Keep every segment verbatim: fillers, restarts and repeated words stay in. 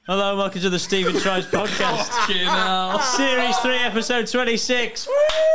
Hello, and welcome to the Stephen Tries podcast. Fucking hell. Series three, episode twenty-six.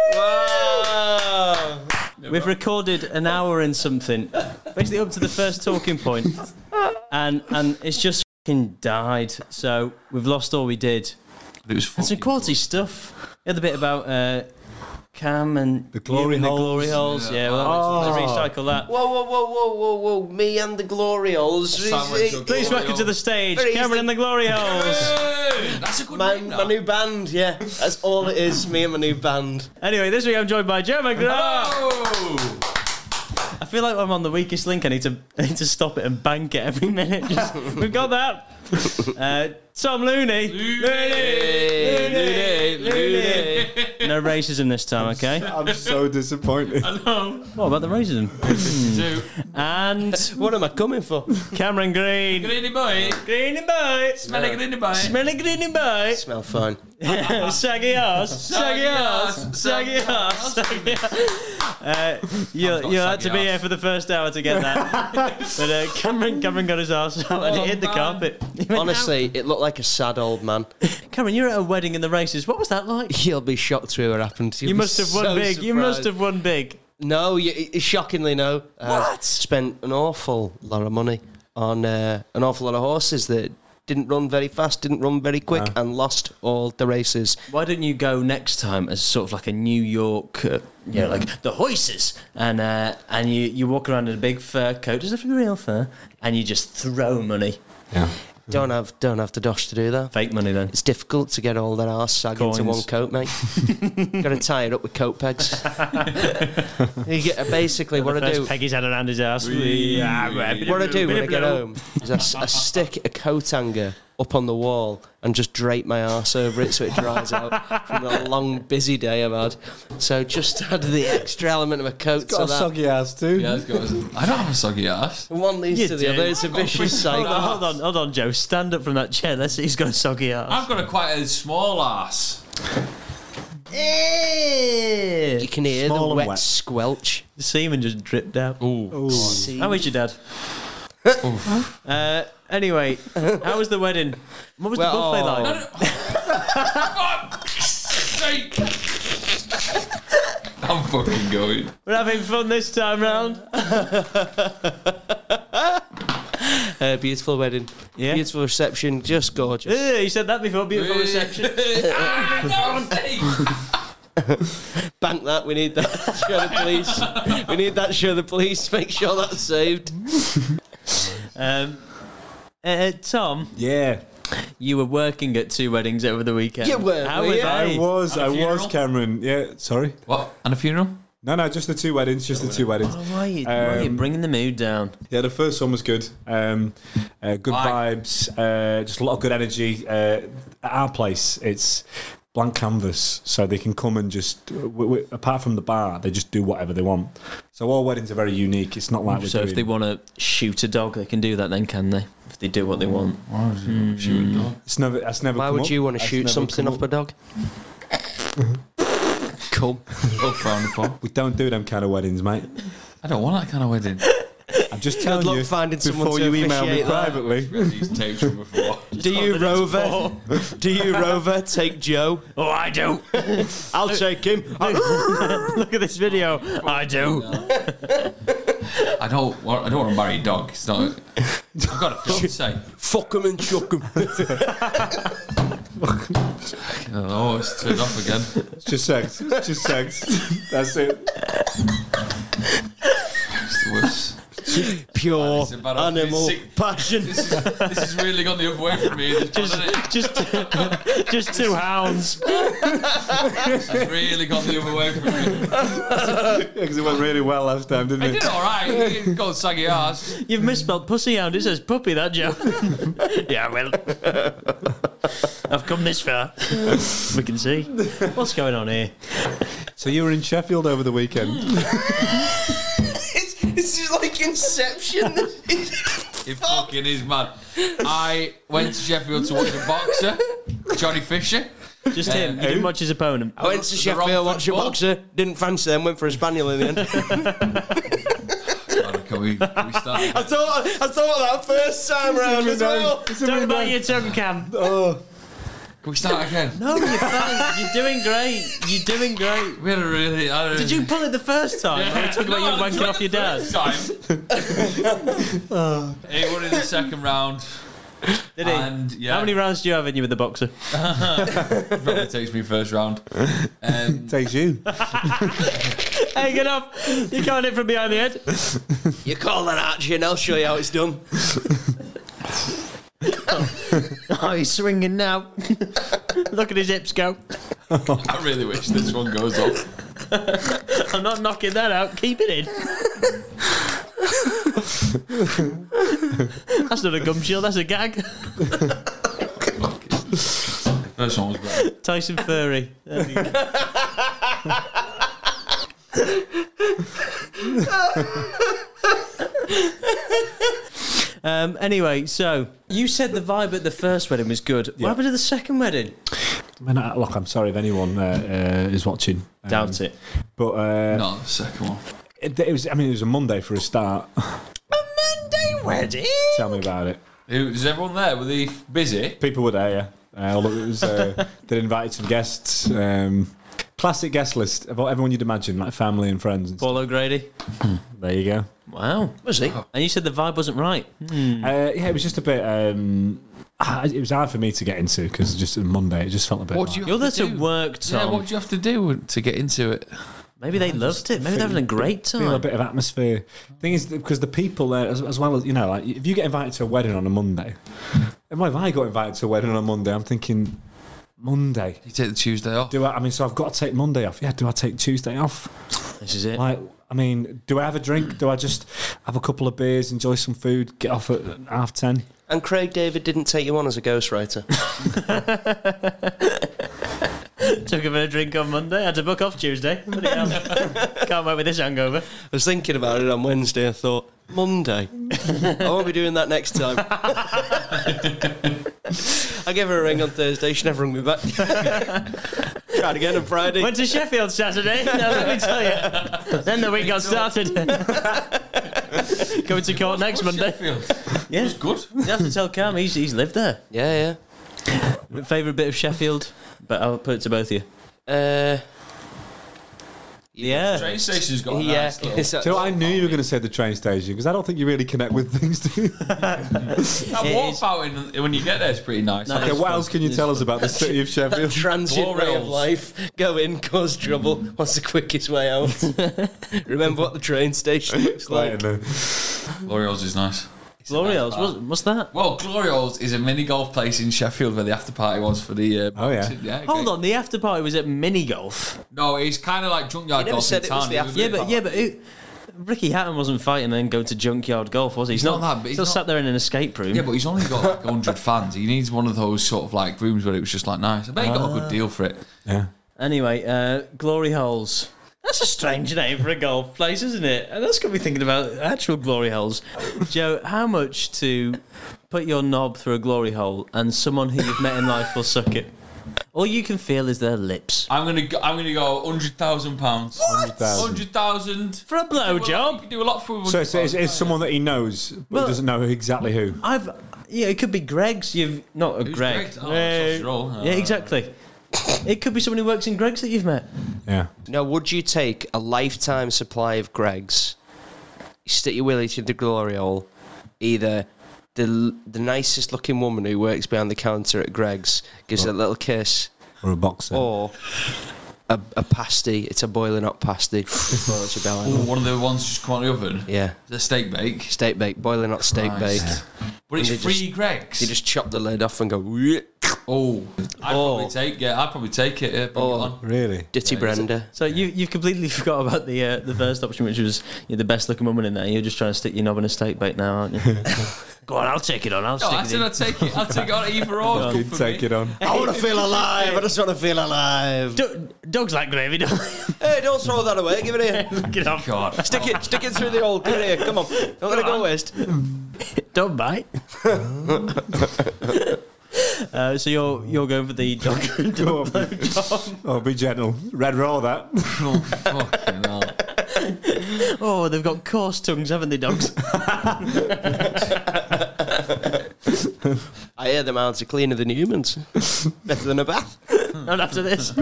Wow. We've recorded an hour and something, basically up to the first talking point, and and it's just fucking died. So we've lost all we did. It was And some quality stuff. We had the bit about uh, Cam and The glory you and holes. The glory holes. Yeah, well, Oh. let's recycle that. Whoa, whoa, whoa, whoa, whoa, whoa! Me and the glory holes. Sandwich of Please Glory welcome to the stage, Very Cameron easy. and the Glory Holes. Hey, that's a good My, name, my that. new band, yeah. That's all it is. Me and my new band. Anyway, this week I'm joined by Joe McGrath. Oh! I feel like I'm on the weakest link. I need to I need to stop it and bank it every minute. Just, we've got that. Uh, Tom Looney. Looney. Looney, Looney. No racism this time, okay? I'm so disappointed. No. What about the racism? Two. And What am I coming for? Cameron Green. Greeny boy. Greeny boy. Smelly greeny boy. Smelly greeny boy. Smell fine. Saggy ass. Saggy ass. Saggy ass. Saggy ass. Uh, you I've got you had saggy to be ass. here for the first hour to get that. But uh, Cameron, Cameron got his ass out and Oh, it hit the man. carpet. He went, Honestly, it looked like a sad old man. Cameron, you're at a wedding in the races. What was that like? You'll be shocked through what happened. You'll You be must have won so big. You must surprised. have won big. No, you, shockingly no. Uh, What? Spent an awful lot of money on uh, an awful lot of horses that didn't run very fast, didn't run very quick, Ah. and lost all the races. Why don't you go next time as sort of like a New York, uh, you know, like the horses, and uh, and you, you walk around in a big fur coat, does it have real fur, and you just throw money, Yeah. Don't have don't have the dosh to do that. fake money then. It's difficult to get all that arse sag into Coins. one coat, mate. Got to tie it up with coat pegs. You get, basically, what the I first do, peg he's had around his ass. what I do when I get home is I, s- I stick a coat hanger up on the wall and just drape my arse over it so it dries out from the long, busy day I've had. So just add the extra element of a coat Got to a that. soggy ass too. Yeah, it's got a- I don't have a soggy ass. One leads You to the do. other. It's a I've got vicious pretty- Hold cycle. on, hold on, hold on, Joe. Stand up from that chair. Let's see who's got a soggy ass. I've got a quite a small ass. You can hear Small the and wet, wet. squelch. The semen just dripped out. Ooh. See? How is your dad? uh, anyway, how was the wedding? What was Well, the buffet oh. like? God's sake. I'm fucking going. We're having fun this time round. Uh, beautiful wedding. Yeah. Beautiful reception. Just gorgeous. Uh, you said that before. Beautiful reception. Ah, no, sake. Bank that. We need that. Show the police. We need that. Show the police. Make sure that's saved. Um, uh, Tom, Yeah. you were working at two weddings over the weekend. You were, How were were you? they? I was, At a I was funeral? Cameron. Yeah, sorry. What? And a funeral? No, no, just the two weddings, just the two weddings. Oh, why, are you, why are you Um, bringing the mood down? Yeah, the first one was good. Um, uh, good Why? vibes, uh, just a lot of good energy. Uh, at our place, it's blank canvas, so they can come and just, w- w- apart from the bar, they just do whatever they want. So all weddings are very unique. It's not like we're So doing... if they want to shoot a dog, they can do that then, can they? If they do what they want. Why would you shoot a dog? It's never, that's never Why come would up. you want to That's shoot never something come off a dog? Cool. Both frowned upon. We don't do them kind of weddings, mate. I don't want that kind of wedding. I'm just telling luck you finding someone before to you email me officiate that. privately. Read these tapes from before. Do you, Rover? Do you, Rover, take Joe? Oh, I do. I'll take him. Look at this video. I do. I don't want. I don't want to marry a dog. It's not. I've got a fiance. Fuck him and chuck him. Oh, it's turned off again. It's just sex. It's just sex. That's it. It's the worst. Pure It's about a animal sick- passion. This is, this has really gone the other way from me. This Just, hasn't just, just two hounds. it? It's really gone the other way from me. Because it went really well last time, didn't I it? did all right. It's got saggy ass. You've misspelled pussy hound. It says puppy, that Joe. Yeah, well. I've come this far. We can see. What's going on here? So you were in Sheffield over the weekend. it's, it's just like Inception. It fucking is, man. I went to Sheffield to watch a boxer, Johnny Fisher. Just him. You didn't watch his opponent. I went to The Sheffield, Romford watched a Bull. boxer, didn't fancy them, went for a spaniel in the end. Sorry, can we, can we start? I thought I thought that first time round as well. Don't bite your tongue, Cam. Oh, Can we start again? No, you're fine. You're doing great. You're doing great. We had a really. I don't Did you pull it the first time? Yeah. When we talking about you wanking off your dad? Time. He won in the second round. Did he? And yeah, How many rounds do you have in you with the boxer? probably takes me first round. Um, takes you. Hey, get up! You can't hit from behind the head. You call that archery and I'll show you how it's done. Oh, he's swinging now. Look at his hips go. I really wish this one goes off. I'm not knocking that out. Keep it in. That's not a gum shield. That's a gag. First one was great. Tyson Fury. There we go. Um, anyway, so you said the vibe at the first wedding was good. What Yeah. happened at the second wedding? I mean, I- look, I'm sorry if anyone uh, uh, is watching. Um, Doubt it. But uh, Not the second one. it, it was. I mean, it was a Monday for a start. A Monday wedding? Tell me about it. Who, is everyone there? Were they busy? People were there, yeah. Uh, although it was, uh, they invited some guests. Um, classic guest list of everyone you'd imagine, like family and friends. And Paul O'Grady. there you go. Wow. Was he? And you said the vibe wasn't right. Uh, yeah, it was just a bit. Um, ah, it was hard for me to get into because just a Monday, it just felt a bit. What like, do you You're have there to to do? work, Tom. Yeah, what do you have to do to get into it? Maybe they loved it. Maybe they're having a great feel a time. bit of atmosphere. Thing is, because the people there, as, as well as you know, like if you get invited to a wedding on a Monday, and if I got invited to a wedding on a Monday, I'm thinking Monday. You take the Tuesday off. Do I? I mean, so I've got to take Monday off. Yeah. Do I take Tuesday off? This is it. Like, I mean, do I have a drink? Do I just have a couple of beers, enjoy some food, get off at half ten? And Craig David didn't take you on as a ghostwriter. Took a bit of drink on Monday. Had to book off Tuesday. Bloody hell. Can't wait with this hangover. I was thinking about it on Wednesday. I thought, Monday. I won't be doing that next time. I gave her a ring on Thursday. She never rung me back. Tried again on Friday. Went to Sheffield Saturday. Now let me tell you. Then the week got started. Going to court next Monday. Sheffield. Yeah. It was good. You have to tell Cam he's, he's lived there. Yeah, Favourite bit of Sheffield? But I'll put it to both of you. yeah. Uh, Yeah. Train station's got a yeah. nice little... So I knew you were going to say the train station because I don't think you really connect with things, do you? That It walk is- fountain, when you get there, it's pretty nice. No, Okay, it's what fun. else can you It's tell fun. us about the city of Sheffield? Transient Glory way of holes. life. Go in, cause trouble. What's the quickest way out? Remember what the train station looks like? Glorioles is nice. Glorioles. What's, what's that? Well, Glorioles is a mini golf place in Sheffield where the after party was for the. Uh, Oh, yeah. yeah Hold okay. on, the after party was at mini golf. No, it's kind of like junkyard You never golf said in it was town. the after Yeah, but yeah, but it, Ricky Hatton wasn't fighting and then going to junkyard golf, was he? He's, He's not that, but he's still not- sat there in an escape room. Yeah, but he's only got like one hundred fans. He needs one of those sort of like rooms where it was just like nice. I bet he got a good deal for it. Yeah. Anyway, uh, Glory Holes. That's a strange name for a golf place, isn't it? And that's got me thinking about actual glory holes. Joe, how much to put your knob through a glory hole and someone who you've met in life will suck it? All you can feel is their lips. I'm gonna go, I'm gonna go hundred thousand pounds. Hundred thousand. Hundred thousand For a blowjob? You can do a lot for. So it's, it's, it's someone that he knows, but Well- doesn't know exactly who. I've yeah, it could be Greg's. You've not a Who's Greg. Greg's? Oh, Eh, sausage roll. Oh, yeah, exactly. It could be someone who works in Greg's that you've met. Yeah. Now, would you take a lifetime supply of Greg's, stick your willy to the glory hole, either the the nicest looking woman who works behind the counter at Greg's gives it a little kiss, Or a boxer. or a, a pasty, it's a boiling hot pasty. before it's a belly. Ooh, one of the ones just come out of the oven. Yeah, The steak bake. steak bake, boiling hot steak Nice. bake. But it's And they free Greg's. You just chop the lid off and go, "Wheat." Oh, I'd Oh. probably take yeah, I'd probably take it. Yeah, bring it Oh. on. Really? Ditty Brenda. So you you've completely forgot about the uh, the first option, which was you're the best looking woman in there. You're just trying to stick your knob in a steak bake now, aren't you? Go on, I'll take it on. I'll No, stick I it said in. I'd take it. I'll take it on either or. It's good You'd for take me. it on. I want to feel alive. I just want to feel alive. Do- dogs like gravy, don't they? Hey, don't throw that away. Give it here. Look it up. God. Stick it, stick it through the hole. Give it here. Come on. Don't let it go waste. Don't bite. uh, so you're you're going for the dog Go on. job. Oh, be gentle. Red roll that. Oh, fucking hell. Oh, they've got coarse tongues, haven't they, dogs? I hear the mouths are cleaner than humans. Better than a bath. Not after this.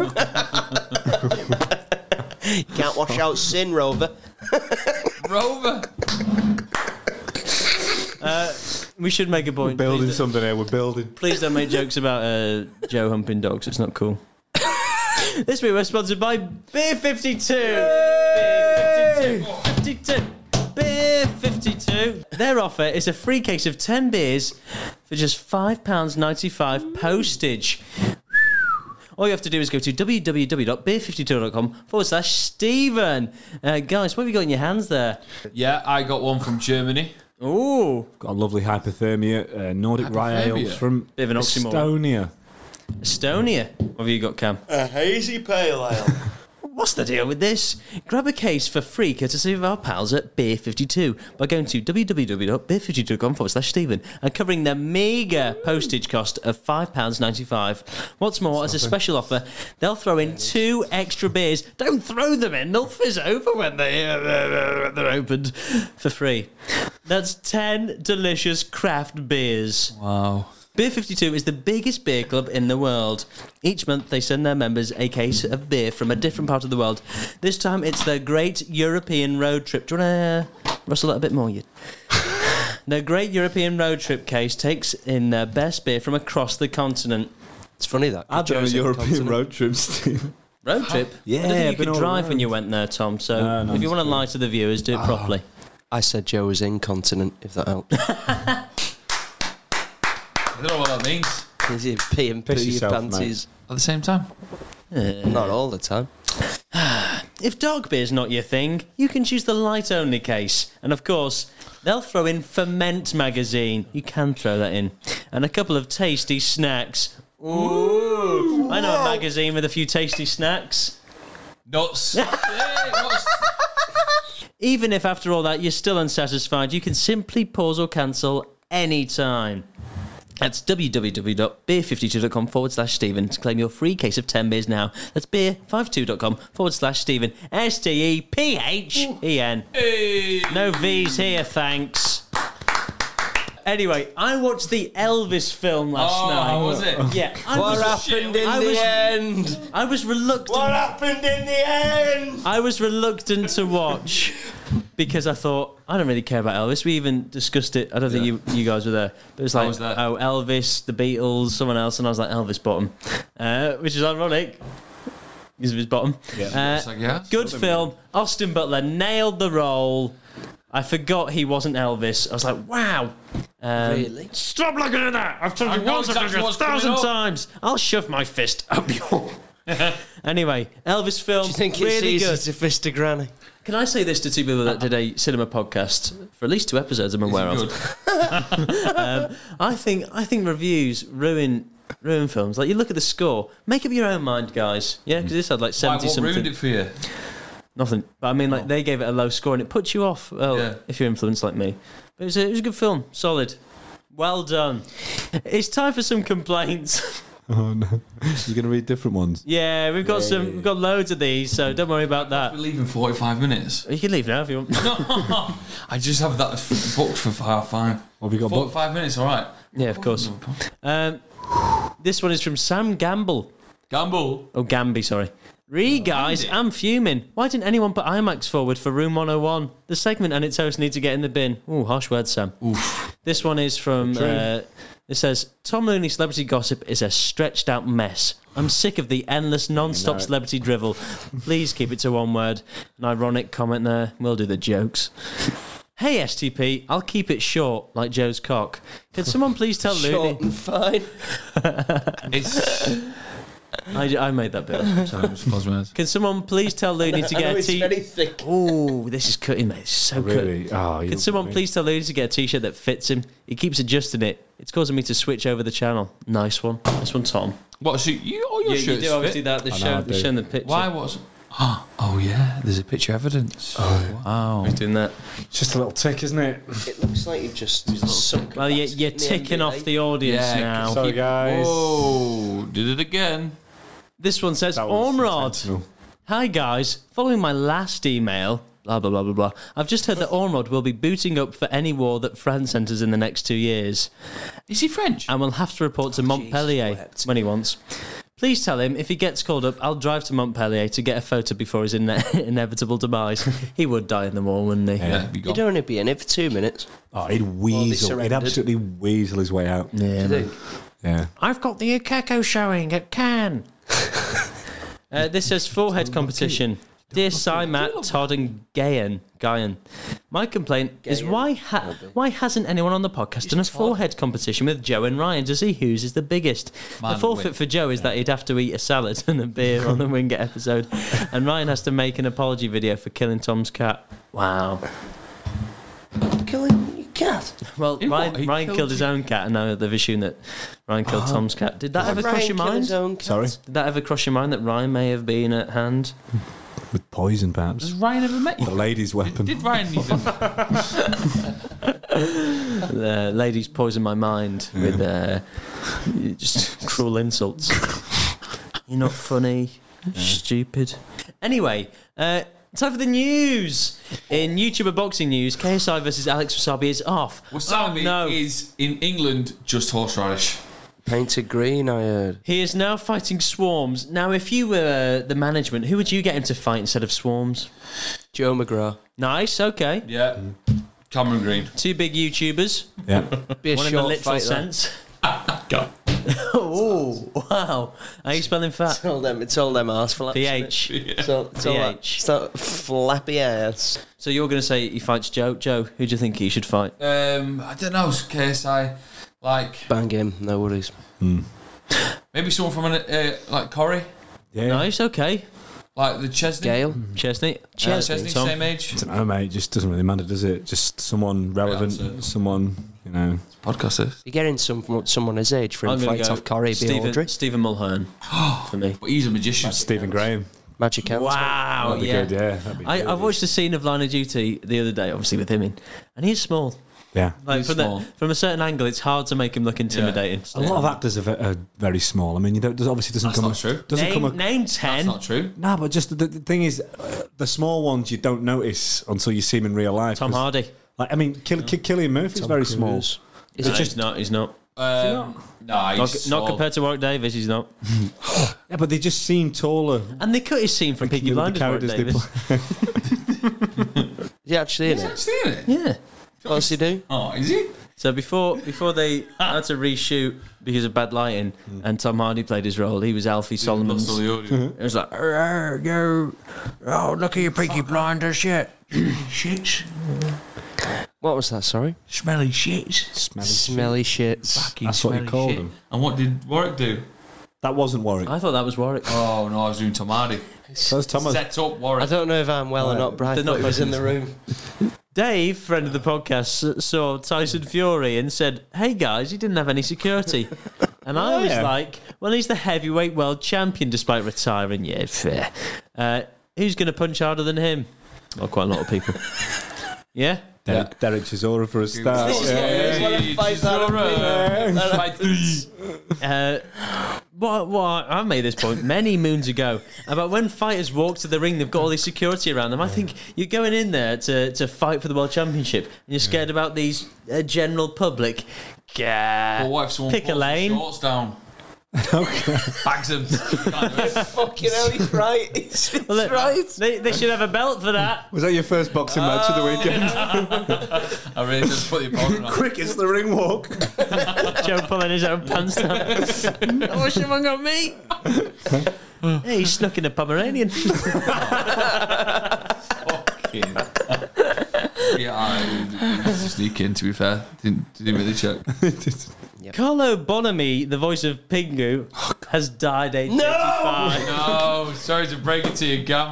You can't wash out sin, Rover. Rover. Uh, we should make a point. Building please, something here. We're building. please don't make jokes about uh, Joe humping dogs. It's not cool. This week we're sponsored by Beer fifty-two. Beer fifty-two. fifty-two. Beer fifty-two. Their offer is a free case of ten beers for just five pounds ninety-five postage. All you have to do is go to www.beer fifty-two dot com forward slash Stephen. Uh, guys, what have you got in your hands there? Yeah, I got one from Germany. Ooh. Got a lovely hypothermia, uh, Nordic rye Hypothermia? ales from Bit of an oxymoron. Estonia. Estonia. What have you got, Cam? A hazy pale ale. What's the deal with this? Grab a case for free courtesy of our pals at Beer fifty-two by going to www.beer fifty-two dot com forward slash Stephen and covering the meagre postage cost of five pounds ninety-five. What's more, as a special offer, they'll throw in two extra beers. Don't throw them in, they'll fizz over when they, uh, they're opened for free. That's ten delicious craft beers. Wow. Beer fifty-two is the biggest beer club in the world. Each month they send their members a case of beer from a different part of the world. This time it's their great European road trip. Do you want to rustle it a bit more? You? Their great European road trip case takes in their best beer from across the continent. It's funny that. I've done a Joe's in European continent. road trip, Steve. Road trip? Yeah, I don't think you been could all drive when around. you went there, Tom. So No, no, if you it's want to good. lie to the viewers, do it properly. I said Joe was incontinent, if that helps. I don't know what that means. Is he pee and poo Piss your yourself, panties? At the same time. Not all the time. If dog beer's not your thing, you can choose the light-only case. And of course, they'll throw in Ferment magazine. You can throw that in. And a couple of tasty snacks. Ooh! I know a magazine with a few tasty snacks. Nuts. Hey, nuts. Even if after all that you're still unsatisfied, you can simply pause or cancel anytime. That's www.beer fifty-two dot com forward slash Stephen to claim your free case of ten beers now. That's beer fifty-two dot com forward slash Stephen. S T E P H E N. Hey. No V's here, thanks. Anyway, I watched the Elvis film last Oh, night. how was it? Yeah. I What was, happened in I the was- end? I was reluctant. What happened in the end? I was reluctant to watch because I thought, I don't really care about Elvis. We even discussed it. I don't think you, you guys were there. But it was I like, was there. oh, Elvis, the Beatles, someone else. And I was like, Elvis bottom. Uh, which is ironic because of his bottom. Uh, It's like, yeah. good film. Austin Butler nailed the role. I forgot he wasn't Elvis. I was like, wow. Um, Really? Stop looking at that. I've told I you know once, I've told exactly you a what's coming thousand up. times. I'll shove my fist up your... Anyway, Elvis film, Do you think it's really easy good. to fist a granny? Can I say this to two people that did a cinema podcast for at least two episodes I'm aware Good. of? um, I think I think reviews ruin ruin films. Like, you look at the score, make up your own mind, guys. Yeah, because this had like Why, seventy what something. ruined it for you? Nothing. But I mean, like, they gave it a low score and it puts you off. Well, Yeah. if you're influenced like me. But it was, a, it was a good film. Solid. Well done. It's time for some complaints. Oh no! You're going to read different ones. Yeah, we've got some. We've got loads of these, so don't worry about that. We're leaving forty-five minutes. You can leave now if you want. No, I just have that f- booked for half five. What have you got booked? forty-five minutes, all right. Yeah, of course. Um, this one is from Sam Gamble. Gamble. Oh, Gamby, sorry. Re guys, Andy. I'm fuming. Why didn't anyone put IMAX forward for Room one oh one? The segment and its host need to get in the bin. Ooh, harsh words, Sam. Oof. This one is from. Uh, it says Tom Looney celebrity gossip is a stretched out mess. I'm sick of the endless non-stop know. celebrity drivel. Please keep it to one word. An ironic comment there. We'll do the jokes. Hey S T P, I'll keep it short, like Joe's cock. Can someone please tell Looney? Short and fine. It's. I, I made that bit up. Sorry, I'm just pausing my eyes. Can someone please tell Looney to I know get a it's t? very thick. Ooh, this is cutting, mate. This is so good. Really? Oh, you Can someone please tell Looney to get a t-shirt that fits him? He keeps adjusting it. It's causing me to switch over the channel. Nice one. Nice one, Tom. What? So you? All your You, you shirts do obviously fit? that. They're I know, showing, I they're do. showing the picture. Why? What's? Oh yeah, there's a picture evidence. Oh wow. Who's doing that? It's just a little tick, isn't it? It looks like you've just sunk. Well, you, you're ticking off the audience Yeah, now. Sorry, guys. Whoa! Did it again. This one says, That was Ormrod. intentional. Hi, guys. Following my last email, Blah, blah, blah, blah, blah. I've just heard that Ormond will be booting up for any war that France enters in the next two years. Is he French? And will have to report to Montpellier wept. when he wants. Please tell him if he gets called up, I'll drive to Montpellier to get a photo before his ine- inevitable demise. He would die in the war, wouldn't he? Yeah, be gone. He'd only be in it for two minutes. Oh, he'd weasel. He'd surrendered. absolutely weasel his way out. Yeah. man. Yeah. I've got the Ukeko showing at Cannes. uh, this says forehead competition. Dear Si, Matt, Todd, and Gayan, Gayan, my complaint is Gayan. why ha- why hasn't anyone on the podcast done a forehead competition with Joe and Ryan to see whose is the biggest? Man, the forfeit win. for Joe is that he'd have to eat a salad and a beer on the Wingate episode, and Ryan has to make an apology video for killing Tom's cat. Wow. Killing your cat. Well, He Ryan, what? He Ryan killed killed his you? own cat, and now they've assumed that Ryan killed Tom's cat. Did that ever cross your mind? Sorry? Did that ever cross your mind that Ryan may have been at hand? With poison, perhaps. Has Ryan ever met you? The lady's weapon. Did Ryan need him? The ladies poison my mind with uh, just cruel insults. You're not funny. You're stupid. Anyway, uh, time for the news. In YouTuber boxing news, K S I versus Alex Wasabi is off. Wasabi Oh, no. is, in England, just horseradish. Painted green, I heard. He is now fighting Swarms. Now, if you were uh, the management, who would you get him to fight instead of Swarms? Joe McGrath. Nice, okay. Yeah. Cameron Green. Two big YouTubers. Yeah. Be a One in the short literal fight, that. sense. Oh, wow. Are you spelling fat? It's all them, it's all them arse flaps. P isn't it? H. It's all, it's all that, P H. it's that flappy ass. So you're going to say he fights Joe. Joe, who do you think he should fight? Um, I don't know, K S I. Like, Bang him, no worries. maybe someone from, an, uh, like, Corrie. Yeah. Nice, okay. Like the Chesney. Gale. Chesney. Uh, Chesney, Tom. same age. I don't know, mate. It just doesn't really matter, does it? Just someone relevant, answer. someone, you know. Podcasters. You're getting some from someone his age for him I'm to going fight to go off Corey B. Stephen, Audrey. Stephen Mulhern for me. But he's a magician. Stephen Graham. Magic Hands. Wow, That'd be yeah. good, yeah. That'd be I, good. I watched a scene of Line of Duty the other day, obviously with him in, and he's small. Yeah. Like He's from, small. The, from a certain angle, it's hard to make him look intimidating. A lot of actors are, ve- are very small. I mean, you don't. Does obviously doesn't That's come. not true. Doesn't Name, come. A, name That's ten. not true. no, but just the, the thing is, uh, the small ones you don't notice until you see them in real life. Tom 'cause, Hardy. Like, I mean, Kill, Ki- Killian Murphy's very small. Is No, it just he's not. He's not. Um, nah, Not, he's not small. compared to Warwick Davis. He's not. Yeah, but they just seem taller. And they cut his scene from Peaky The Blinders. Warwick characters they Davis. play. is he actually in He's it? actually in it. Yeah. What does he do? Oh, is he? So before before they had to reshoot because of bad lighting, and Tom Hardy played his role, he was Alfie Solomon's. Lost all the audio. It was like, "Arr, yo, oh, look at your Peaky Blinders shit. Shits. What was that, sorry? Smelly shits. Smelly Smelly shits. Fucking That's what he smelly called shit. him. And what did Warwick do? That wasn't Warwick. I thought that was Warwick. Oh, no, I was doing Tom Hardy. That's Thomas. Set up I Warwick. don't know if I'm well or not, but I They're thought not he was in the room. Dave, friend of the podcast, s- saw Tyson Fury and said, "Hey guys, he didn't have any security." And I Oh, was yeah. like, "Well, he's the heavyweight world champion despite retiring. Yeah, fair. Uh, who's going to punch harder than him?" Well, quite a lot of people. Yeah. Derek, Derek Chisora for a start. This is what Yeah. we want to fight that Fight three. Uh, what, what I made this point many moons ago about when fighters walk to the ring, they've got all this security around them. I think you're going in there to, to fight for the world championship, and you're scared about these uh, general public. Yeah, Well, what if someone pick a pulls the lane. shorts down? Bags him. Can't do it. Fucking hell, he's right. He's, he's Well, they- right. They, they should have a belt for that. Was that your first boxing match of the weekend? I really just put the opponent on. Quick, it's the ring walk. Joe pulling his own pants down. I wish someone got me. Hey, he snuck in a Pomeranian. Fucking. Yeah, I just sneak in, to be fair. Didn't, didn't really check. Carlo Bonami, the voice of Pingu, has died aged eighty-five. No, sorry to break it to you, Gam.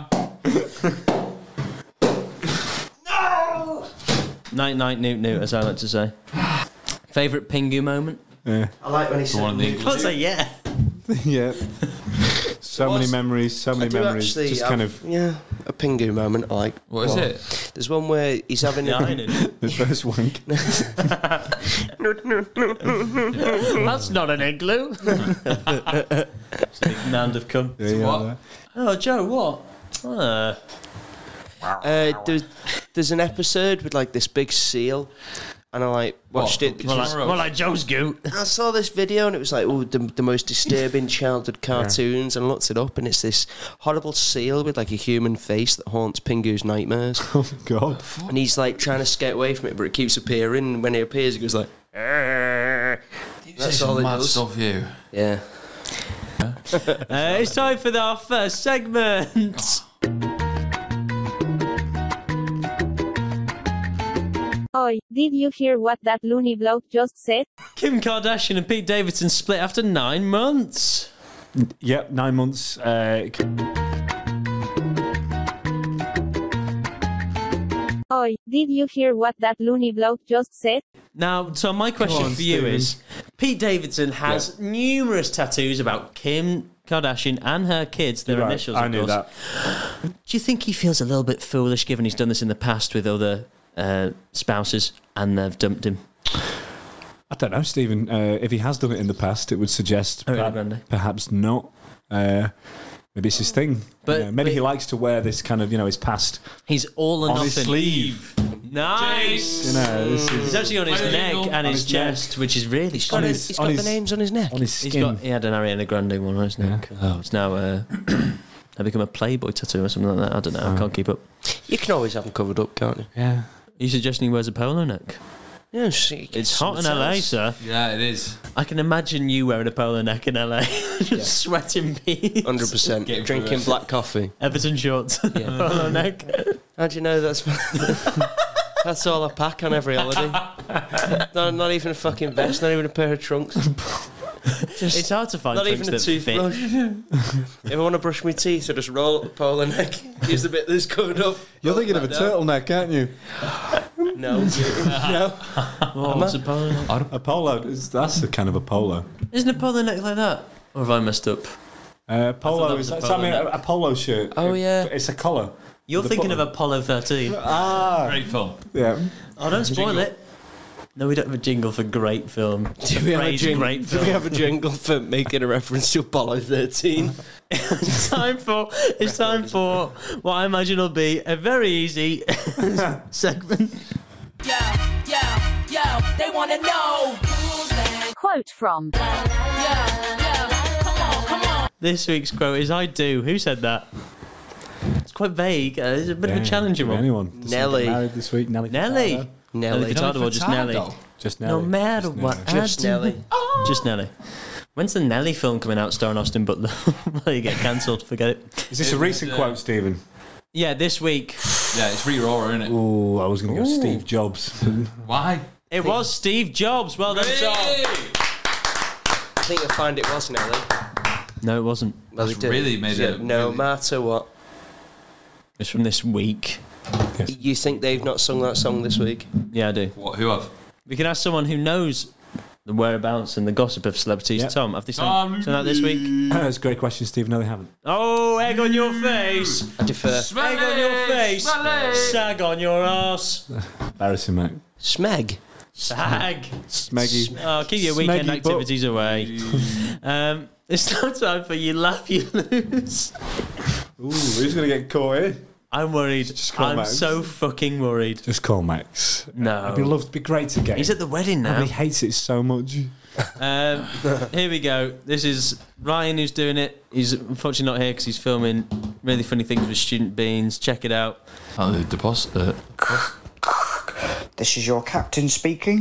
Night, night, newt, newt, as I like to say. Favourite Pingu moment? Yeah. I like when he said One of the English. I'll say yeah. Yeah. So many memories, so I many do memories. actually Just have, kind of yeah, a Pingu moment. I like. What is Well, it? There's one where he's having Yeah, I a. know. the first wank. That's not an igloo. Nand have come. Yeah, yeah, what? yeah. Oh, Joe, what? Uh, Uh, there's, there's an episode with like this big seal, and I like watched What, it. More because like, more like Joe's goat. I saw this video and it was like, oh, the, the most disturbing childhood cartoons, and I looked it up, and it's this horrible seal with like a human face that haunts Pingu's nightmares. Oh God! And he's like trying to skate away from it, but it keeps appearing. And when he appears, he goes like, "Arr." That's all it mad does. stuff, you. Yeah. Uh, it's time for our first segment. Oi, did you hear what that loony bloke just said? Kim Kardashian and Pete Davidson split after nine months. Yep, nine months. Uh, Oi, did you hear what that loony bloke just said? Now, so my question on, for you Stephen. is: Pete Davidson has numerous tattoos about Kim Kardashian and her kids, their right, initials. I of knew course. that. Do you think he feels a little bit foolish, given he's done this in the past with other uh, spouses and they've dumped him? I don't know, Stephen. Uh, if he has done it in the past, it would suggest Ariana per- Grande. perhaps not. Uh, maybe it's his thing. But- You know, maybe but- he likes to wear this kind of, you know, his past He's all or on nothing. his sleeve. Nice. You know, this He's is actually on his Very neck legal. and On his, his neck. chest, which is really Got strong. it- his- he's on got his- the names on his neck. on his He's skin. got he had an Ariana Grande one on his neck. Oh, it's now uh, I become a Playboy tattoo or something like that. I don't know. I can't keep up. You can always have them covered up, can't you? Yeah. Are you suggesting he wears a polo neck? Yeah, see, It's hot in L A, sir. Yeah, it is. I can imagine you wearing a polo neck in L A, just sweating beads. Hundred percent. Getting Drinking through it. black coffee. Everton shorts, polo neck. How do you know that's? That's all I pack on every holiday. not, not even a fucking vest. Not even a pair of trunks. It's hard to find Not trunks even a that fit. toothbrush. If I want to brush my teeth, I just roll up the polo neck. Use the bit that's covered up. You're roll it thinking of a back down. turtleneck, aren't you? No, no. Oh, what's a polo neck? A polo. is- That's a kind of a polo. Isn't a polo neck like that? Or have I messed up? Uh, that polo was is. a It's, polo I mean, neck. a, a polo shirt. Oh, It- yeah. It's a collar. You're The thinking polo- of Apollo thirteen. Ah. Great film. Yeah. Oh, don't spoil Jingle. it. No, we don't have a jingle for great film. Do we, have a Phrase jingle, great do film. we have a jingle for making a reference to Apollo thirteen? It's time for it's time for what I imagine will be a very easy segment. Yo, yo, yo, they wanna know who's that? Quote from Yo, yo, come on, come on. This week's quote is "I do." Who said that? It's quite vague. Uh, it's a bit of a challenging one. Anyone? Does Nelly. someone get married this week. Nelly. Nelly. Furtado? Nelly Nelly. Furtado or just Nelly? Just Nelly. No matter Just what, Nelly. I Just do. Nelly. Just Nelly. When's the Nelly film coming out starring Austin Butler? Well, you get cancelled. Forget it. Is this a recent quote, Stephen? Yeah, this week Yeah, it's Re-Roar, isn't it? Oh, I was going to go Steve Jobs. Why? it was Steve Jobs. Well done, Tom. I think you'll find it was Nelly. No, it wasn't. Well, That's we did. really made Yeah, it No really- matter what. It's from this week. You think they've not sung that song this week? Yeah, I do. What? Who have? We can ask someone who knows the whereabouts and the gossip of celebrities. Yep. Tom, have they Tom sung, sung that this week? That's a great question, Steve. No, they haven't. Oh, egg on your face. I defer. Egg on your face. Sag on your ass. Embarrassing, mate. Smeg. Sag. Smeggy. Oh, keep your weekend Smeggy butt. activities away. um, it's now time for You Laugh, You Lose. Ooh, who's going to get caught here? I'm worried. call I'm Max. so fucking worried. Just call Max. No. It'd be lovely. It'd be great to get He's him. at the wedding And now. he hates it so much. Um, here we go. This is Ryan who's doing it. He's unfortunately not here because he's filming really funny things with Student Beans. Check it out. Oh, the deposit. Uh, This is your captain speaking.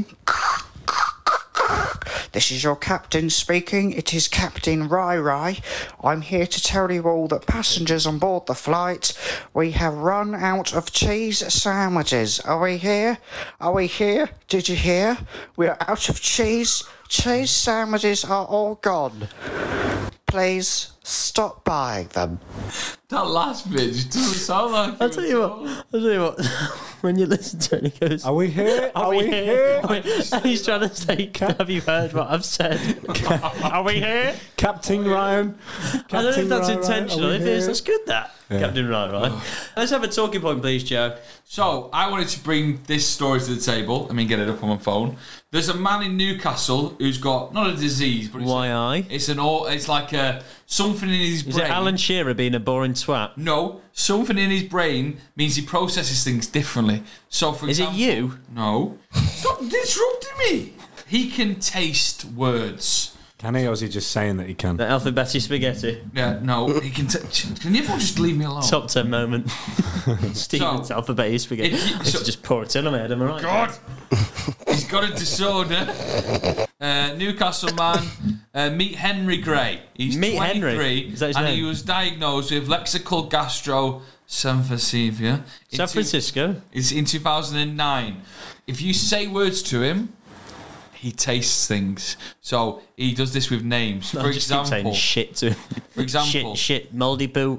This is your captain speaking. It is Captain Rai Rai. I'm here to tell you all that passengers on board the flight, we have run out of cheese sandwiches. Are we here? Are we here? Did you hear? We are out of cheese. Cheese sandwiches are all gone. Please stop buying them. that last bit just doesn't sound like. I'll tell you what. I'll tell you what. When you listen to it, he goes, Are we here? Are, we here? And he's trying to say, have you heard what I've said? Are we here? Captain Ryan. I don't know if that's Captain Ryan, intentional. are we If it is, here? that's good, that. Captain Right, right. Let's have a talking point, please, Joe. So, I wanted to bring this story to the table. I mean, get it up on my phone. There's a man in Newcastle who's got, not a disease, but it's, Why I? it's an all. It's like a, something in his Is brain. it Alan Shearer being a boring twat? No, something in his brain means he processes things differently. So, for Is it example, you? No. Stop disrupting me. He can taste words. Can he, or is he just saying that he can? The alphabetic spaghetti. Yeah, no, he can. T- can you everyone just leave me alone? Top ten moment. Stephen's So, alphabetic spaghetti. if you- Let's so- just pour it in on my head, am I right? God, he's got a disorder. Uh, Newcastle man, uh, meet Henry Gray. He's Meet Henry? twenty-three, Is that his and name? he was diagnosed with lexical gastrosymphysia. in San two- Francisco. It's in two thousand nine. If you say words to him, he tastes things. So he does this with names. For I just keep saying example, shit to him. for example, Shit, shit, mouldy poo.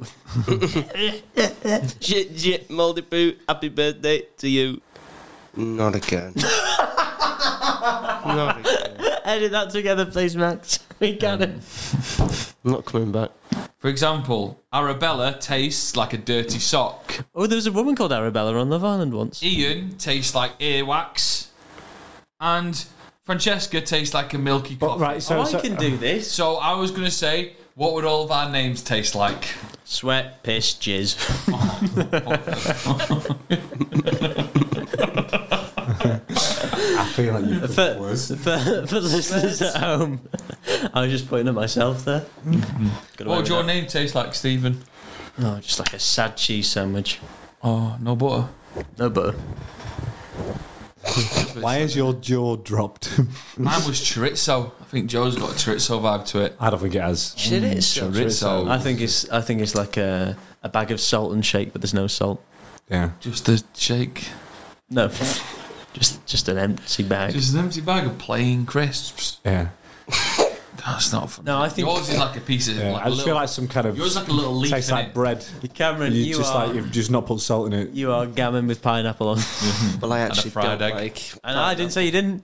Shit, shit, moldy boot. Happy birthday to you. Not again. Not again. Edit that together, please, Max. We got it. I'm not coming back. for example, Arabella tastes like a dirty sock. Oh, there was a woman called Arabella on Love Island once. Ian tastes like earwax, and Francesca tastes like a milky But, coffee. right, so, oh, so I can do this. So I was going to say, what would all of our names taste like? Sweat, piss, jizz. I feel like you've for, put worse. for, for listeners at home, I was just pointing at myself there. Got away What would with your that. name taste like, Stephen? Oh, just like a sad cheese sandwich. Oh, no butter. No butter. Why is your jaw dropped? Mine was chorizo. I think Joe's got a chorizo vibe to it. I don't think it has. Shit, it is. Chorizo. I think it's I think it's like a, a bag of salt and shake, but there's no salt. Yeah. Just a shake. No, just just an empty bag. Just an empty bag of plain crisps. Yeah. That's not fun. No, I think- yours is like a piece of. Yeah. Like I a just little, feel like some kind of yours is like a little leaf tastes in like it. bread. Cameron, You, you, just are like you've just not put salt in it. you are gammon with pineapple on, Well, I actually fried don't egg. like. and I didn't say you didn't.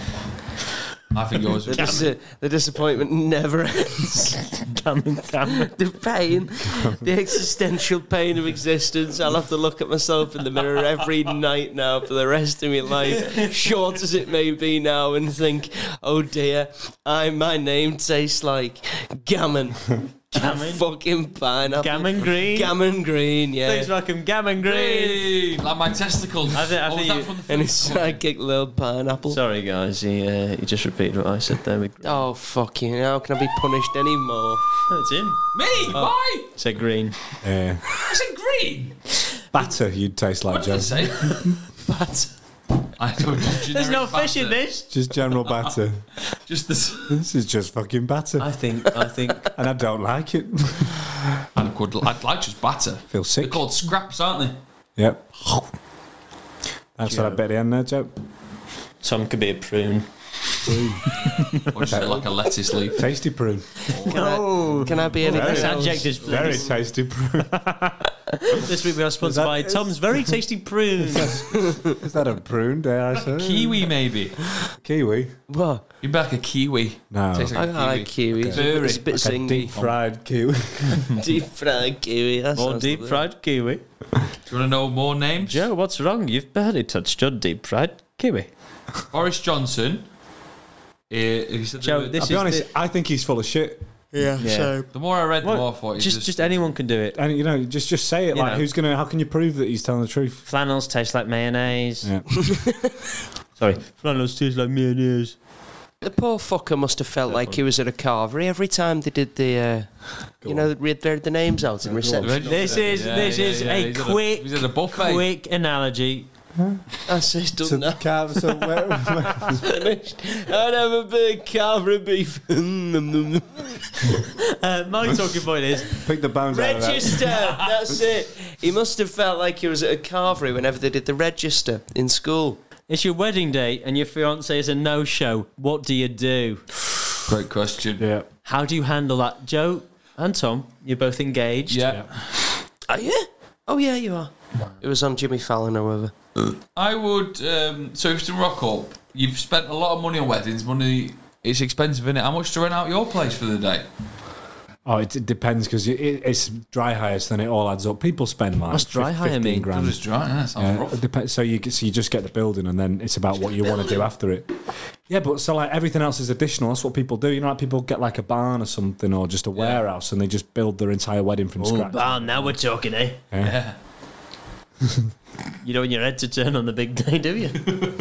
I think yours The, was. dis- the disappointment never ends. Gammon, gammon. The pain, the existential pain of existence. I'll have to look at myself in the mirror every night now for the rest of my life, short as it may be now, and think, oh dear, I my name tastes like gammon. Gammon. Fucking pineapple. Gammon green. Gammon green, yeah. Please welcome Gammon Green. Hey, like my testicles. I think- I Oh, was think that you- from the And film? his psychic little pineapple. Sorry, guys. He uh, he just repeated what I said there. With Oh, fucking hell. Can I be punished anymore? no, it's him. Me? Why? Said green. Yeah. I said green. Batter, you'd taste like What did I Joe. say? But I don't know. There's no fish in this. Just general batter. Just this. This is just fucking batter. I think. I think. And I don't like it. I'd, good, I'd like just batter. Feel They're sick. called scraps, aren't Yep. That's what I bet in there, Joe. Tom could be a prune. they? Or just like a lettuce leaf. Tasty prune. can, I, can I be anything That's else? adjectives, Very please. tasty prune. This week we are sponsored that- by Tom's Very Tasty Prunes. Is that a prune, dare I say? Kiwi, maybe. Kiwi? What? You'd be like a kiwi. No. Tastes I like I like kiwi. It's a bit- it's a bit Like a singy. deep fried kiwi. Deep fried kiwi. That More sounds deep lovely. fried kiwi. Do you want to know more names? Joe, what's wrong? You've barely touched your deep fried kiwi. Boris Johnson. Uh, he said Joe, the, this I'll be is honest, I think he's full of shit. Yeah, Yeah. so. the more I read, the What? more I thought he Just, just, just anyone can do it. And, you know, just just say it. You like, know. who's going to, how can you prove that he's telling the truth? Flannels taste like mayonnaise. Yeah. Sorry. Flannels taste like mayonnaise. The poor fucker must have felt like he was at a carvery every time they did the, uh, you know, read read the names out in reception. This is Yeah, this yeah, is yeah, a he's at quick, he's at a buffet. quick analogy. That's it, So, done now. car- so where, where, Finished. I'd have a big carvery beef. Uh, my talking point is pick the bones out of that. Register! That's it. He must have felt like he was at a carvery whenever they did the register in school. it's your wedding day and your fiance is a no-show. What do you do? Great question. Yeah. How do you handle that, Joe and Tom? You're both engaged. Yeah. Oh, yeah? Oh, yeah, you are. It was on Jimmy Fallon, however. I would. Um, so if it's in rock up, you've spent a lot of money on weddings. Money, it's expensive, isn't it? How much to rent out your place for the day? Oh, it, it depends because it, it's dry hire, so then it all adds up. People spend like What's dry hire fifteen mean? grand. Just dry. Yeah, sounds Yeah, rough. it depends. So you get- so you just get the building, and then it's about what you want to do after it. Yeah, but so like everything else is additional. That's what people do. You know, like people get like a barn or something, or just a warehouse, and they just build their entire wedding from Oh, scratch. barn, now we're talking, eh? Yeah. You don't want your head to turn on the big day, do you?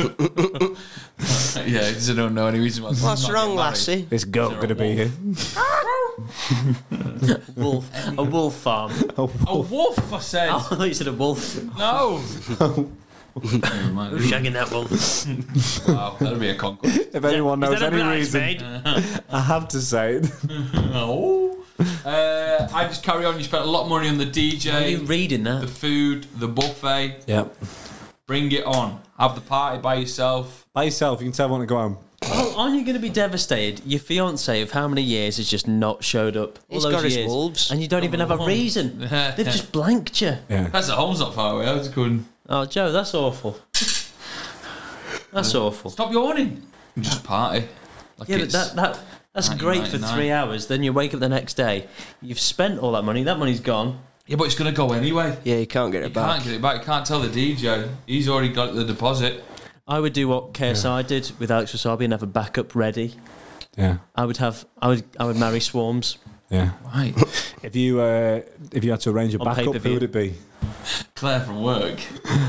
Yeah, because I don't know any reason why. What's not wrong, get married. lassie? This goat Is going there to a be here. Wolf, a wolf farm. A wolf, I said. Oh, I thought you said a wolf. No. Never mind. Who's shagging that wolf? Wow, that'd be a conquest. If anyone Is knows that a any reason, bridesmaid? I have to say it. No. Uh, I just carry on. You spent a lot of money on the D Are J, you reading the that? food, the buffet. Yep. Bring it on. Have the party by yourself. By yourself, you can tell everyone to go home. Oh, aren't you going to be devastated? Your fiance of how many years has just not showed up? All He's those got his years, wolves. and you don't even have a reason. They've just blanked you. Yeah. That's the home's not far away. I was going. Oh, Joe, that's awful. That's awful. Stop yawning. Just party. Like Yeah, but it's that, that that's great for nineteen ninety-nine. three hours. Then you wake up the next day. You've spent all that money. That money's gone. Yeah, but it's gonna go anyway. Yeah, you can't get it You back. can't get it back. You can't tell the D J. He's already got the deposit. I would do what K S I did with Alex Wasabi and have a backup ready. Yeah. I would have. I would. I would marry swarms. Yeah. Right. If you uh, if you had to arrange a On backup, pay-per-view. who would it be? Claire from work.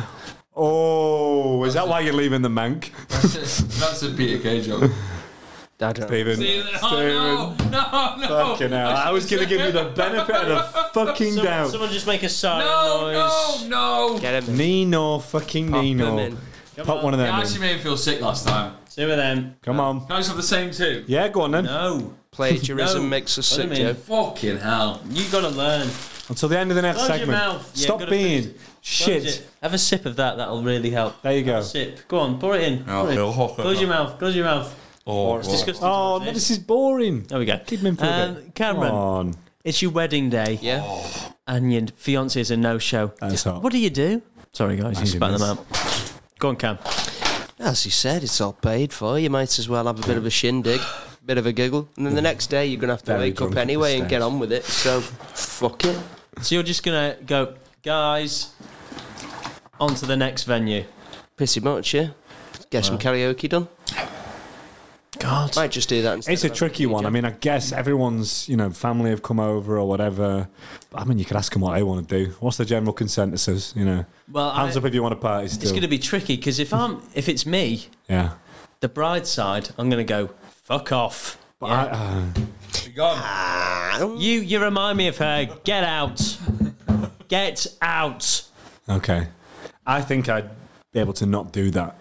Oh, is that why you're leaving the Mank? That's a, that's a Peter Kay joke. I don't know. Stephen. See, oh, no, no, no. Fucking hell. I was going to give you the benefit of the fucking Someone, doubt. someone just make a siren No, noise. no, no. Get him in. Nino, fucking Pop Nino. him in. Come Pop on. one of It them actually in. made me feel sick last time. See with them. Come on. Can I just have the same two? Yeah, go on then. No. Plagiarism No. makes us What do sick, you mean? Joe. Fucking hell. You gotta learn. Until the end of the next Close your segment. mouth. Yeah, Stop gotta being finish Close shit. it. Have a sip of that. That'll really help. There you go. Sip. Go on. Pour it in. Pour it in. Close your mouth. Close your mouth. Oh, It's disgusting. Oh, no, this is boring. There we go. Keep him in for a Um, bit. Cameron, Come on. it's your wedding day, Yeah. and your fiance is a no-show. That's hot. What do you do? Sorry, guys, you I spat didn't them out. Go on, Cam. As he said, it's all paid for. You might as well have a bit of a shindig, bit of a giggle, and then the next day you're gonna have to Very wake drunk up at the anyway and get stage. on with it. So, fuck it. So you're just gonna go, guys, on to the next venue. Pretty much, yeah. Get some karaoke done. God. Might just do that instead. It's a of tricky having one. I mean, I guess everyone's, you know, family have come over or whatever. I mean, you could ask them what they want to do. What's the general consensus? You know, Well, hands I- up if you want to party It's still. going to be tricky because if I'm, if it's me, Yeah. the bride's side, I'm going to go fuck off. But Yeah. I, uh, Be gone. You, you remind me of her. Get out. Get out. okay. I think I'd be able to not do that.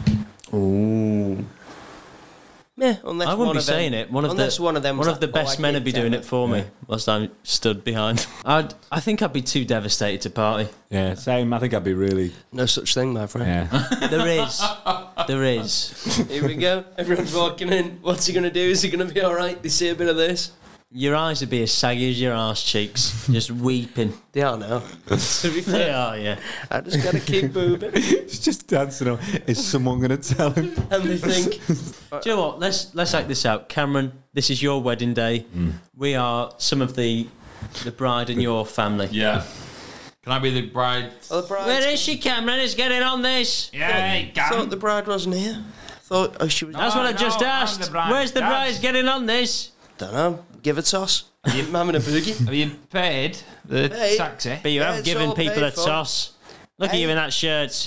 Ooh. Yeah, unless I one wouldn't be of them, saying it. One of unless the one of them, one was of the like, "Oh, best I men did would be tell doing her." it for me whilst I stood behind. I'd, I think I'd be too devastated to party. Yeah, same. I think I'd be really. No such thing, my friend. Yeah. There is, there is. Here we go. Everyone's walking in. What's he going to do? Is he going to be all right? They see a bit of this. Your eyes would be as saggy as your arse cheeks, just weeping. They are now. To be They fair, are, yeah. I just got to keep moving. He's just dancing on. Is someone going to tell him? And they think, Do you know what? Let's let's act this out, Cameron. This is your wedding day. We are some of the the bride and your family. Yeah. Can I be the bride? oh, the bride. Where is she, Cameron? Is getting on this. Yeah, I thought the bride wasn't here. Thought oh, she was. That's what I no, just I'm asked. the bride. Where's the Dad. bride getting on this? Don't know. Give a toss. I'm having a boogie. Have you paid the Paid. taxi? But you Yeah, have it's given all people paid a for. toss. Look at Hey. you in that shirt.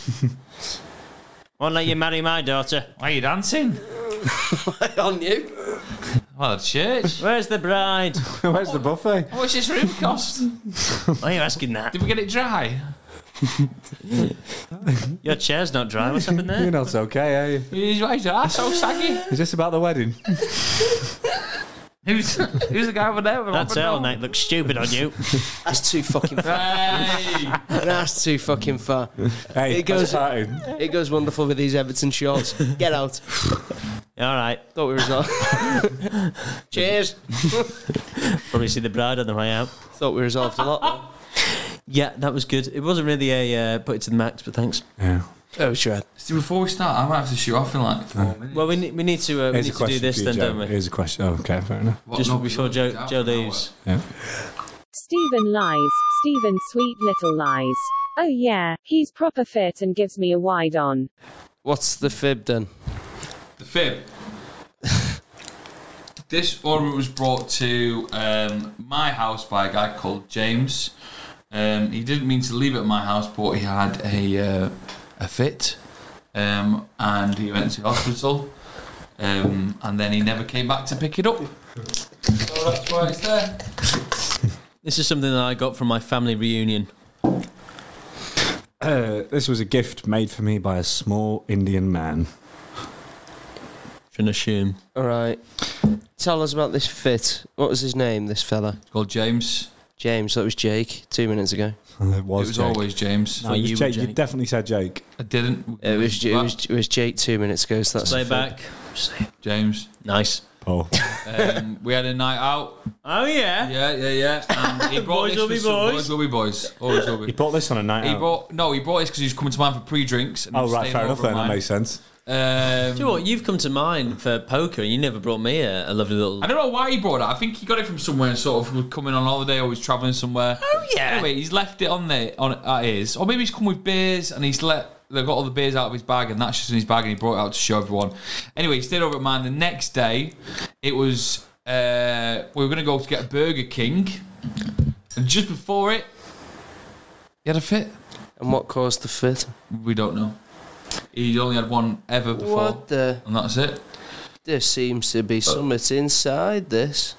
Won't let you marry my daughter. Why are you dancing? On you. Well, at church. Where's the bride? Where's the buffet? How much this room cost? Why are you asking that? Did we get it dry? Your chair's not dry. What's happened You're there? not okay, are you? Who's why is your ass so saggy? Is this about the wedding? Who's who's the guy over there? with That Robert Downey? turtleneck looks stupid on you. That's too fucking far. Hey! That's too fucking far. Hey, It goes- party. It goes wonderful with these Everton shorts. Get out. All right. Thought we were resolved. Cheers. Probably see the bride on the way out. Thought we resolved a lot. Yeah, that was good. It wasn't really a uh, put it to the max, but thanks. Yeah. Oh, sure. See, before we start, I might have to shoot off in like four minutes. Well, we need, we need to uh, we Here's need a to do question this for you, then, Joe. don't we? Here's a question. Oh, okay, fair enough. What, Just no, before we Joe don't Joe have an hour. leaves. Yeah. Stephen lies. Stephen sweet little lies. Oh yeah, he's proper fit and gives me a wide on. What's the fib then? The fib. This one was brought to um, my house by a guy called James. Um, he didn't mean to leave it at my house, but he had a uh, a fit, um, and he went to hospital, um, and then he never came back to pick it up. So that's why it's there. This is something that I got from my family reunion. Uh, this was a gift made for me by a small Indian man. Shouldn't assume. All right. Tell us about this fit. What was his name, this fella? It's called James. James, that was Jake, two minutes ago. And it was, It was Jake. always James. No, For it was you, Jake. You Jake. definitely said Jake. I didn't. It was, it was, it was Jake two minutes ago, so that's Play a fib. back. James. Nice. Paul. Um, we had a night out. Oh yeah. Yeah, yeah, yeah. And he brought Boys this will for be some- boys. Boys will be boys. Always will be. He brought this on a night He out. brought no. He brought this because he was coming to mine for pre-drinks. And he oh, was right, staying fair over enough at then. That mine. makes sense. Um, Do you know what? You've come to mine for poker, and you never brought me a, a lovely little. I don't know why he brought it. I think he got it from somewhere and sort of was coming on holiday or was travelling somewhere. Oh yeah. Anyway, he's left it on there on at his, or maybe he's come with beers and he's let they got all the beers out of his bag and that's just in his bag and he brought it out to show everyone. Anyway, he stayed over at mine. The next day, it was uh, we were going to go to get a Burger King, and just before it, he had a fit. And what caused the fit? We don't know. He only had one ever before, What the? and that's it. There seems to be something inside this.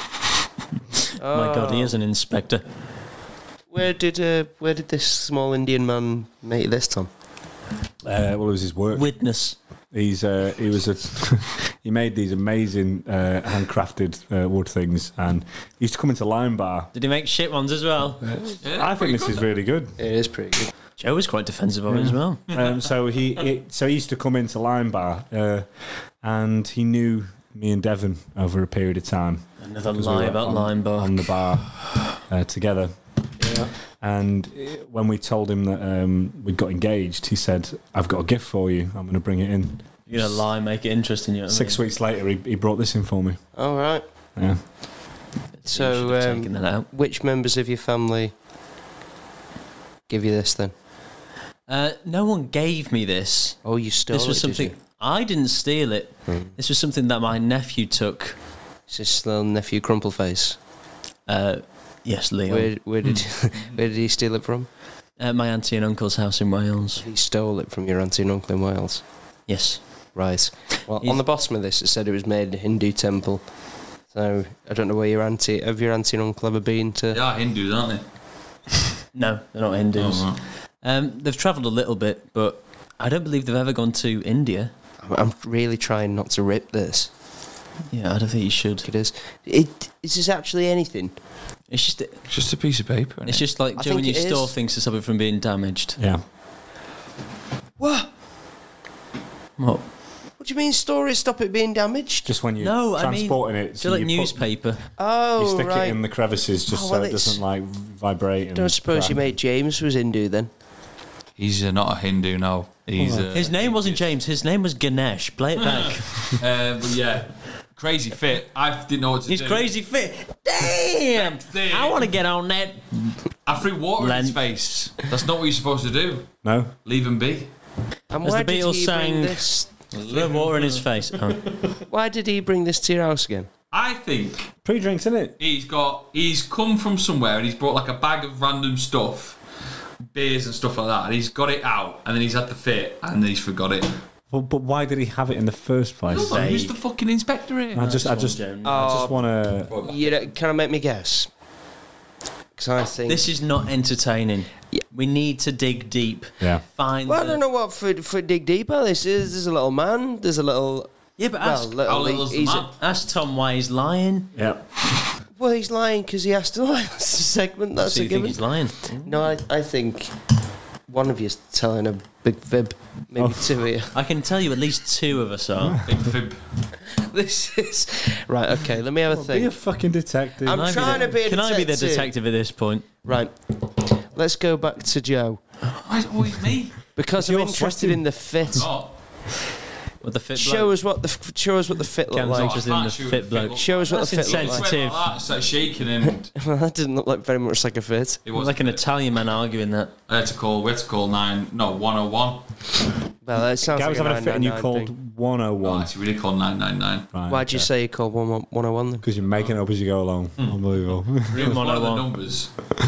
My God, he Oh. is an inspector. Where did uh, where did this small Indian man make this, Tom? Uh, well, it was his work. Witness. He's uh, he was a he made these amazing uh, handcrafted uh, wood things, and he used to come into Lime Bar. Did he make shit ones as well? Yeah, I think pretty this good. is really good. It is pretty good. Joe was quite defensive of it as well. Um, so he it, so he used to come into Lime Bar, uh, and he knew me and Devon over a period of time. Another Because we lie were about on, Lime Bar. on the bar uh, together. Yeah. And uh, when we told him that um, we'd got engaged, he said, "I've got a gift for you. I'm going to bring it in." You're gonna lie, make it interesting. You know what I Six mean? weeks later, he, he brought this in for me. All right. Yeah. You should So, have um, taken that out. which members of your family give you this then? Uh, no one gave me this. Oh, you stole This was it, did something you? I didn't steal it. Hmm. This was something that my nephew took. It's his little nephew Crumpleface. Uh, yes, Leo. Where where did where did he steal it from? At my auntie and uncle's house in Wales. He stole it from your auntie and uncle in Wales. Yes. Right. Well, He's- on the bottom of this, it said it was made in a Hindu temple. So I don't know where your auntie, have your auntie and uncle ever been to? They are Hindus, aren't they? No, they're not Hindus. Oh, right. Um, they've travelled a little bit, but I don't believe they've ever gone to India. I'm- I'm really trying not to rip this. Yeah, I don't think you should. It is. It is this actually anything? It's just, It's just a piece of paper. Isn't it's it? just like I Joe, when you think it store is. things to stop it from being damaged. Yeah. What? What? What do you mean store it, stop it being damaged? Just when you're No, I mean, transporting it, Do so like you put- newspaper? Oh, you stick right. it in the crevices just Oh, so well, it it's- doesn't like vibrate. And Don't suppose your crack. mate James was Hindu then? He's uh, not a Hindu, no. He's uh, His name wasn't James. His name was Ganesh. Play it back. Uh, but yeah, crazy fit. I didn't know what to He's do. crazy fit. Damn! Thing. I want to get on that. I threw water in his Length. face. That's not what you're supposed to do. No. Leave him be. And As why the did Beatles he sang- bring this? Throw water in his face. Oh. Why did he bring this to your house again? I think Pre-drinks, innit? he's got. He's come from somewhere and he's brought like a bag of random stuff, beers and stuff like that, and he's got it out, and then he's had the fit, and then he's forgot it. Well, but why did he have it in the first place? Hold on, who's the fucking inspector here? I just, I just, Joe. I just Oh. want to. You know, can I make me guess? Because I think This is not entertaining. Yeah. We need to dig deep. Yeah. Find. Well, I the- don't know what for for dig deeper. This is there's a little man. There's a little. Yeah, but Well, ask, little, How little's the he's man? ask Tom why he's lying. Yeah. well, he's lying because he has to lie. That's the segment. That's So a you think given. he's lying? No, I I think one of you's telling a big fib. Maybe Oh. two of you. I can tell you at least two of us are. Big fib. This is right. Okay, let me have a Be a think. fucking detective. I'm Can I be trying the- to be a Can I be the detective. detective at this point? Right. Let's go back to Joe. Why is it always me? Because If I'm you're interested sweating- in the fit. Not. With the fit Show bloke. us what the f- show us what the fit looked Cam's like. interested in can't the shoot fit the bloke. fit Show us what That's the fit looked like. insensitive. Went like that, started shaking and Well, that didn't look like very much like a fit. it was Like an Italian man arguing that. I had to call. We had to call nine. No, one oh one. Well, that sounds Guy was like a having a fit and you nine nine called thing. one oh Oh, one. actually, really called nine nine nine. Right, Why'd you okay. say you called one one oh one then? Because you're making it up as you go along. Unbelievable. It was one of the one oh one. numbers.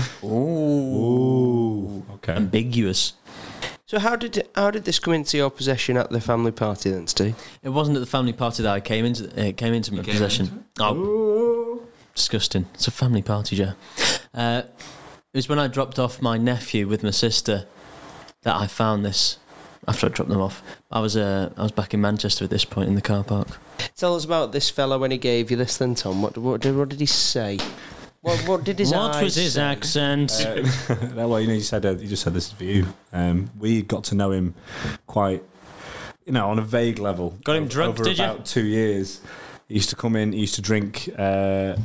Ooh. Okay. Ambiguous. So how did it, how did this come into your possession at the family party then, Steve? It wasn't at the family party that I came into. It came into my came possession. Oh, disgusting! It's a family party, Joe. Uh, it was when I dropped off my nephew with my sister that I found this. After I dropped them off, I was uh, I was back in Manchester at this point in the car park. Tell us about this fella when he gave you this then, Tom. What what did, what did he say? What what did his What eyes was his say? accent? Uh, well, you know, you said uh, you just said this is for you. Um, we got to know him quite, you know, on a vague level. Got him Over- drunk, over did you? about two years. He used to come in. He used to drink. Uh,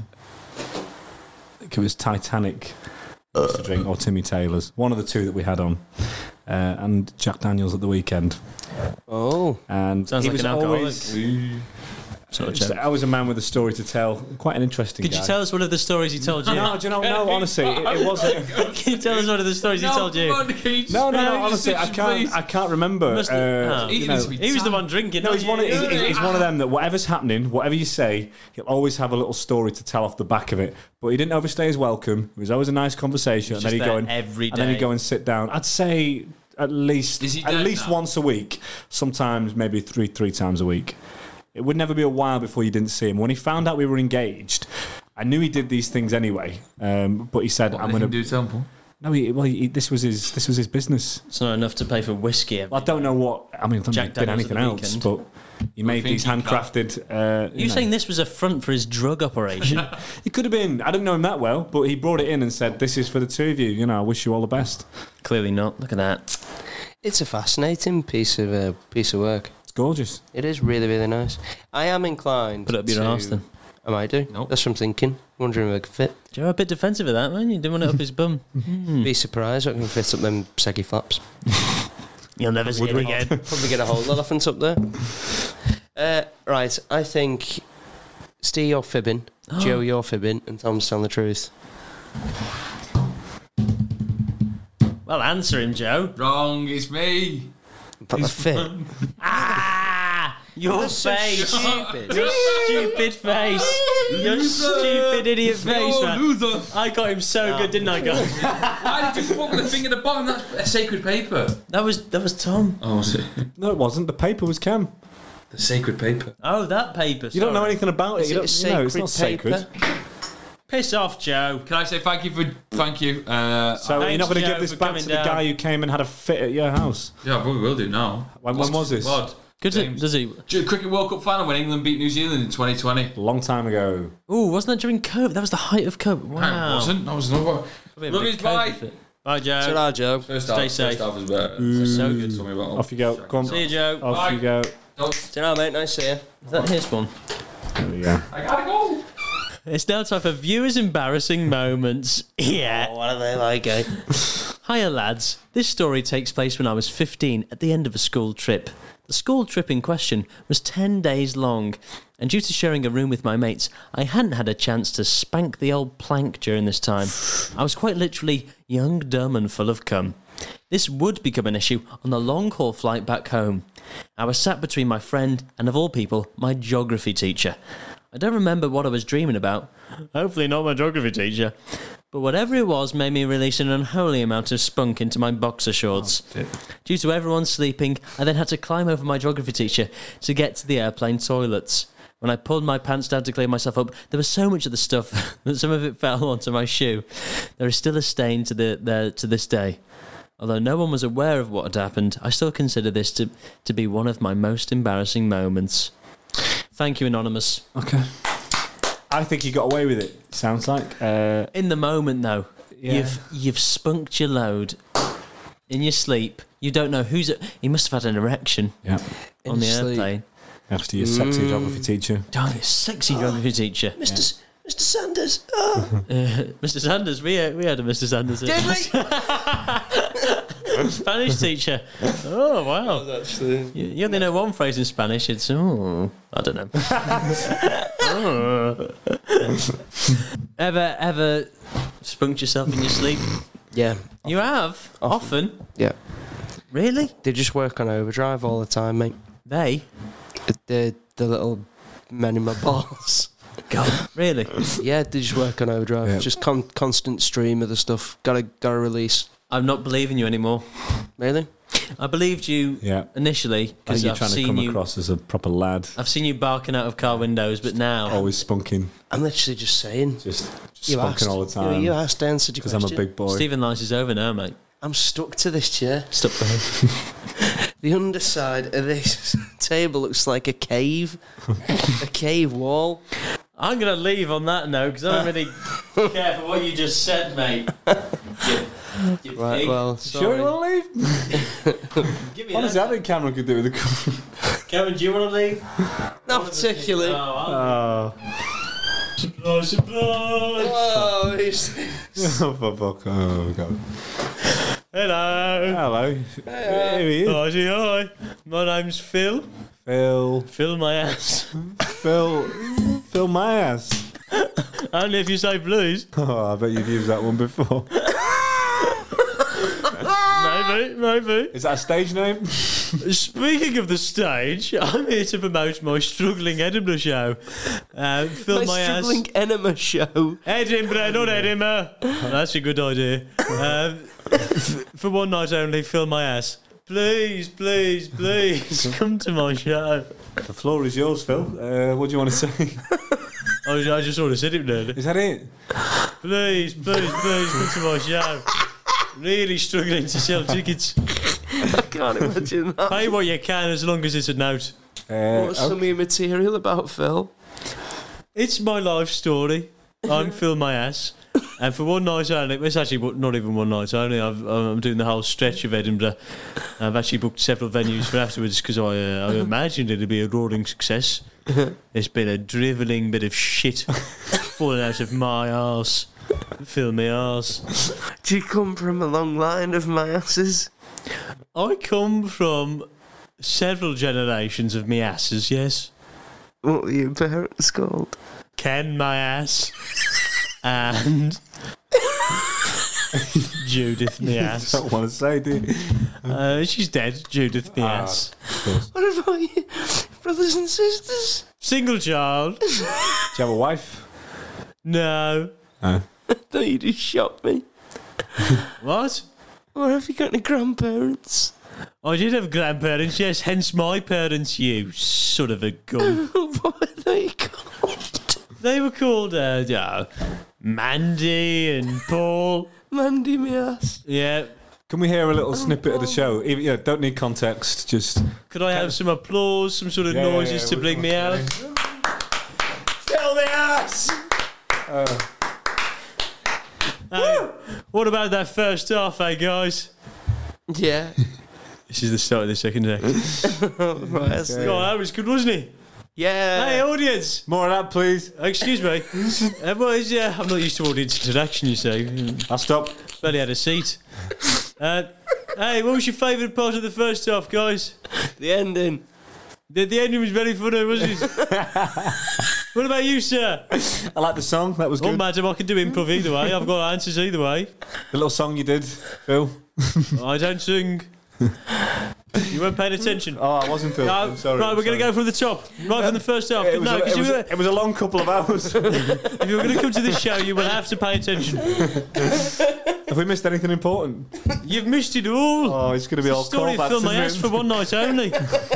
I think it was Titanic. He used to drink or Timmy Taylor's. One of the two that we had on, uh, and Jack Daniels at the weekend. Oh, And Sounds he like was an alcoholic. always. Sort of Just- joke. I was a man with a story to tell. Quite an interesting. Could guy. you tell us one of the stories he told you? No, do you know? No, honestly, it, it wasn't. Can you tell us one of the stories he told you? come on, can you just No, no, spare no. your Honestly, I decision, can't. please? I can't remember. Must- uh, oh. He you know, needs to be He was the time. one drinking. no, not he's one. Of, you. he's, he's one of them that whatever's happening, whatever you say, he'll always have a little story to tell off the back of it. But he didn't overstay his welcome. It was always a nice conversation, He's and then just he'd go there and every and then he'd day. go and sit down. I'd say at least Is he at dead least now? once a week. Sometimes maybe three three times a week. It would never be a while before you didn't see him. When he found out we were engaged, I knew he did these things anyway. Um, but he said, What "I'm did going he to." do temple? No, he, well, he, this was his. This was his business. It's not enough to pay for whiskey. Every I don't know what. I mean, I don't Jack think he did Daniels anything at the else, weekend. but he made think these he handcrafted. Uh, You know. saying this was a front for his drug operation? It could have been. I didn't know him that well, but he brought it in and said, "This is for the two of you. You know, I wish you all the best." Clearly not. Look at that. it's a fascinating piece of uh, piece of work. It's gorgeous. It is really really nice. I am inclined. Put it up your to, arse then. I might do. Nope. That's what I'm thinking. Wondering if I could fit. You're a bit defensive of that, man. You didn't want it up his bum. Be surprised I can fit up them saggy flaps. You'll never see it again. Probably get a hold elephant up there. Uh, right, I think Steve, you're fibbing, Joe, you're fibbing, and Tom's telling the truth. Well, answer him, Joe. Wrong, it's me. But the fit. Ah! Your so face. stupid. Your stupid face. Your stupid idiot face, Oh, man. loser. I got him so good, didn't I, guys? Why did you fuck the thing at the bottom? That's a sacred paper. That was that was Tom. Oh, was it? No, it wasn't. The paper was Cam. The sacred paper. Oh, that paper. You don't know sorry. anything about it. Is You it don't. a No, it's not sacred sacred. paper? Piss off, Joe. Can I say thank you for thank you? Uh, So Thanks, you're not going to Joe, give this for back coming to the down. guy who came and had a fit at your house? yeah, but we will do now. When, when was this? What? Good to, James. does he? Ju- Cricket World Cup final when England beat New Zealand in twenty twenty. A long time ago. Ooh, wasn't that during COVID? That was the height of COVID. Wow. No, it wasn't. That was another. Probably a Love big is bye. COVID fit. Bye, Joe. Ta-ra, Joe. First Stay half, safe. First half was better. So good. Tell me about Off you go. Go on. See you, Joe. Off Bye. you go. Ta-ra, mate. Nice to see you. Is that his one? There we go. I gotta go. It's now time for viewers' embarrassing moments. Yeah. Oh, what are they like, eh? Hiya, lads. This story takes place when I was fifteen at the end of a school trip. The school trip in question was ten days long, and due to sharing a room with my mates, I hadn't had a chance to spank the old plank during this time. I was quite literally young, dumb, and full of cum. This would become an issue on the long-haul flight back home. I was sat between my friend and, of all people, my geography teacher. I don't remember what I was dreaming about. Hopefully not my geography teacher. But whatever it was made me release an unholy amount of spunk into my boxer shorts. Oh, Due to everyone sleeping, I then had to climb over my geography teacher to get to the airplane toilets. When I pulled my pants down to clean myself up, there was so much of the stuff that some of it fell onto my shoe. There is still a stain to the there to this day. Although no one was aware of what had happened, I still consider this to, to be one of my most embarrassing moments. Thank you, Anonymous. Okay. I think you got away with it. Sounds like. Uh, In the moment, though, Yeah. you've you've spunked your load in your sleep. You don't know who's. He must have had an erection yeah. on the your sleep. airplane. After your sexy geography teacher. Oh, you sexy geography teacher, Mister S- Mister Sanders. Oh. uh, Mister Sanders. We had, we had a Mister Sanders. Did we? Spanish teacher. Oh, wow. Actually, You, you only know one phrase in Spanish. It's, oh, I don't know. Oh. Ever, ever spunked yourself in your sleep? yeah, You have? Often. Often? yeah. Really? They just work on overdrive all the time, mate. They? The the little men in my balls. God, really? Yeah, they just work on overdrive. Yeah. Just con- constant stream of the stuff. Gotta gotta release. I'm not believing you anymore. Really? I believed you Yeah. initially I think because you're I've trying to seen come you. across as a proper lad. I've seen you barking out of car windows, but now Always spunking. I'm literally just saying. Just, just You spunking asked. all the time. You, you asked, answered your Because I'm question. a big boy. Stephen Lice is over now, mate. I'm stuck to this chair. Stop there. The underside of this table looks like a cave. A cave wall. I'm going to leave on that note because I don't really care for what you just said, mate. You, you Right, pig. well, Sure you sorry. want to leave? Give me Honestly, that. I think Cameron could do it with the Kevin, do you want to leave? Not particularly. Oh, Oh, surprise, surprise. Oh, he's... oh, for fuck. Oh, God. Hello. Hello. Here he is. Hi, say hi. My name's Phil. Phil. Phil my ass. Phil. Phil my ass. Only if you say please. Oh, I bet you've used that one before. Maybe, maybe. Is that a stage name? Speaking of the stage, I'm here to promote my struggling Edinburgh show. Uh, Phil My my, struggling ass. enema show. Edinburgh, not Edinburgh. That's a good idea. Uh, f- for one night only, fill my ass. Please, please, please, come to my show. The floor is yours, Phil. Uh, what do you want to say? I, was, I just sort of said it really. Is that it? Please, please, please, come to my show. Really struggling to sell tickets. I can't imagine that. Pay what you can as long as it's a note. Uh, What's some of your material about, Phil? It's my life story. I'm Phil my ass. And for one night only, it's actually not even one night only, I've, I'm doing the whole stretch of Edinburgh. I've actually booked several venues for afterwards because I, uh, I imagined it'd be a roaring success. It's been a drivelling bit of shit falling out of my arse. Phil my arse. Do you come from a long line of my asses? I come from several generations of me asses, yes. What were your parents called? Ken my ass. And Judith my ass. don't want to say, do you? Uh, she's dead, Judith my Ah, ass. of course. What about you? Brothers and sisters? Single child? Do you have a wife? No. No. I thought you just shot me. What? Or have you got any grandparents? I did have grandparents, yes, hence my parents, you son of a gun. What were they called? They were called, uh, yeah, Mandy and Paul. Mandy me ass. Yeah. Can we hear a little snippet of the show? Even, yeah, don't need context, just... Could I have some applause, some sort of Yeah, yeah, noises yeah, to we- bring me out? Fill the ass! Hey, what about that first half, eh, guys? Yeah. This is the start of the second act. Right, that's Okay. God, that was good, wasn't he? Yeah. Hey, audience! More of that, please. Excuse me. uh, well, it's, yeah, I'm not used to audience interaction, you see. I'll stop. Barely had a seat. Uh, hey, what was your favourite part of the first half, guys? The ending. The, the ending was very funny, wasn't it? What about you, sir? I like the song. That was Oh, good. madam, I can do improv either way. I've got answers either way. The little song you did, Phil. I don't sing. You weren't paying attention. Oh, I wasn't Phil. No, I'm sorry. right, I'm we're going to sorry. go from the top. Right from the first half. It was, no, a, because it, was you a, were- it was a long couple of hours. if you were going to come to this show, you will have to pay attention. Have we missed anything important? You've missed it all. Oh, it's going to be all It's a story of callbacks, Phil my ass isn't for it? one night only.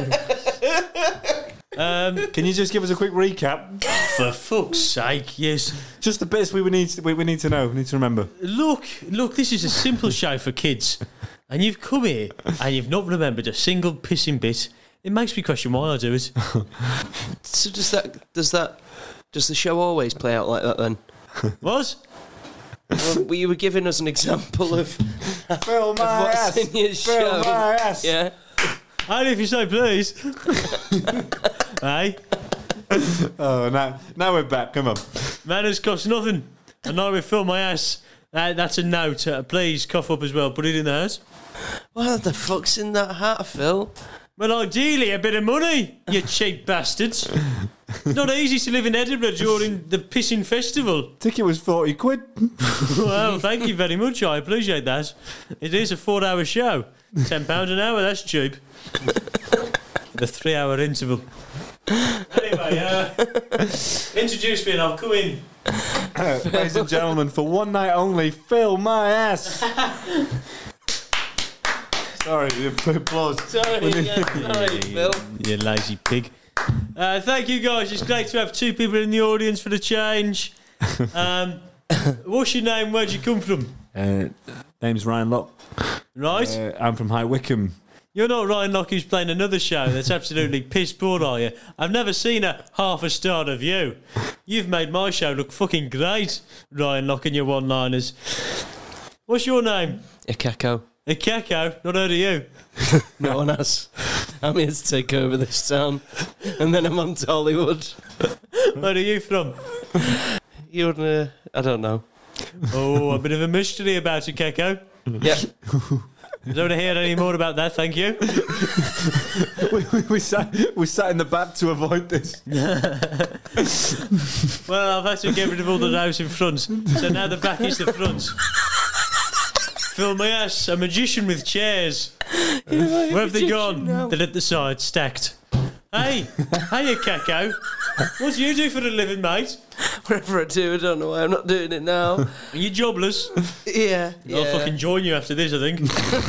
um, Can you just give us a quick recap? for fuck's sake, yes. Just the bits we would need. To, we, we need to know. We need to remember. Look, look, this is a simple show for kids. And you've come here and you've not remembered a single pissing bit. It makes me question why I do it. So does that does that does the show always play out like that then? What? Well, you were giving us an example of Phil my what's ass. in your Phil show. my ass. Yeah. Only if you say please. Hey, Oh, now now we're back. Come on. manners cost nothing. And now we fill my ass. That, that's a note. Uh, please cough up as well. Put it in the house. What the fuck's in that hat, Phil? Well, ideally, a bit of money, you cheap bastards. It's not easy to live in Edinburgh during the pissing festival. Ticket was forty quid. Well, thank you very much. I appreciate that. It is a four-hour show. Ten pounds an hour. That's cheap. The three-hour interval. Anyway, uh, introduce me and I'll come in. Uh, ladies and gentlemen, for one night only, Phil my ass. Sorry, applause. Sorry, yeah, sorry, Phil. You lazy pig. Uh, thank you, guys. It's great to have two people in the audience for the change. Um, what's your name? Where'd you come from? Uh, name's Ryan Locke. Right? Uh, I'm from High Wycombe. You're not Ryan Locke who's playing another show that's absolutely piss poor, are you? I've never seen a half a star of you. You've made my show look fucking great, Ryan Locke and your one-liners. What's your name? Ikeko. Ikeko? Not heard of you. No one has. I'm here to take over this town. And then I'm on to Hollywood. Where are you from? You're, uh, I don't know. Oh, a bit of a mystery about Ikeko. Yeah. I don't want to hear any more about that, thank you. we, we, we, sat, we sat in the back to avoid this. Well, I've had to get rid of all the rows in front, so now the back is the front. Fill my ass, a magician with chairs. Where have they gone? Now. They're at the side, stacked. Hey, hiya, Kako. What do you do for a living, mate? Whatever I do, I don't know why I'm not doing it now. Are you jobless? Yeah, yeah. I'll fucking join you after this, I think.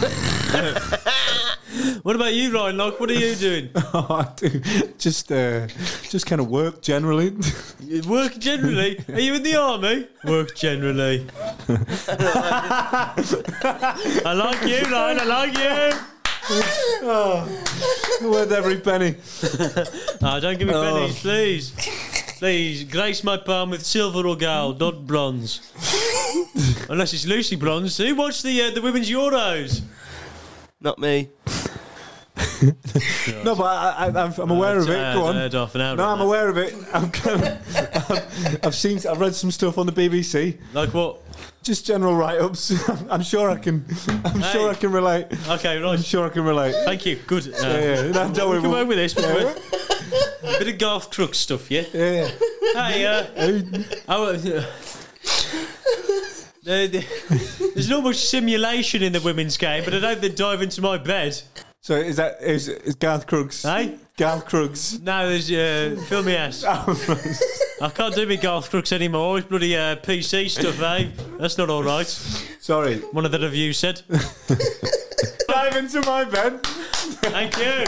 What about you, Ryan Locke? What are you doing? Oh, I do. Just, uh, just kind of work generally. You work generally? Are you in the army? Work generally. I like you, Ryan. I like you. Oh, worth every penny. Oh, don't give me Oh. pennies, please. Please, grace my palm with silver or gold, not bronze. Unless it's Lucy Bronze. Who watched the uh, the Women's Euros? Not me. No, but I, I, I'm, I'm aware of it. Uh, Go on. uh, half an hour No, on I'm that. aware of it. I'm kind of, I've, I've seen, I've read some stuff on the B B C. Like what? Just general write-ups. I'm sure I can. I'm Hey. sure I can relate. Okay, right. I'm sure I can relate. Thank you. Good. Uh, Yeah, yeah. No, don't worry. Come we'll- on with this. Yeah. A bit of Garth Crooks stuff, yeah? Yeah. Hey, uh... oh, uh, there- there- there's not much simulation in the women's game, but I don't think dive into my bed. So is that is, is Garth Crooks? Hey? Garth Crooks. No, there's uh, fill me ass. I can't do me Garth Crooks anymore. It's bloody uh, P C stuff, eh? That's not all right. Sorry. One of the reviews said. Dive into my bed. Thank you.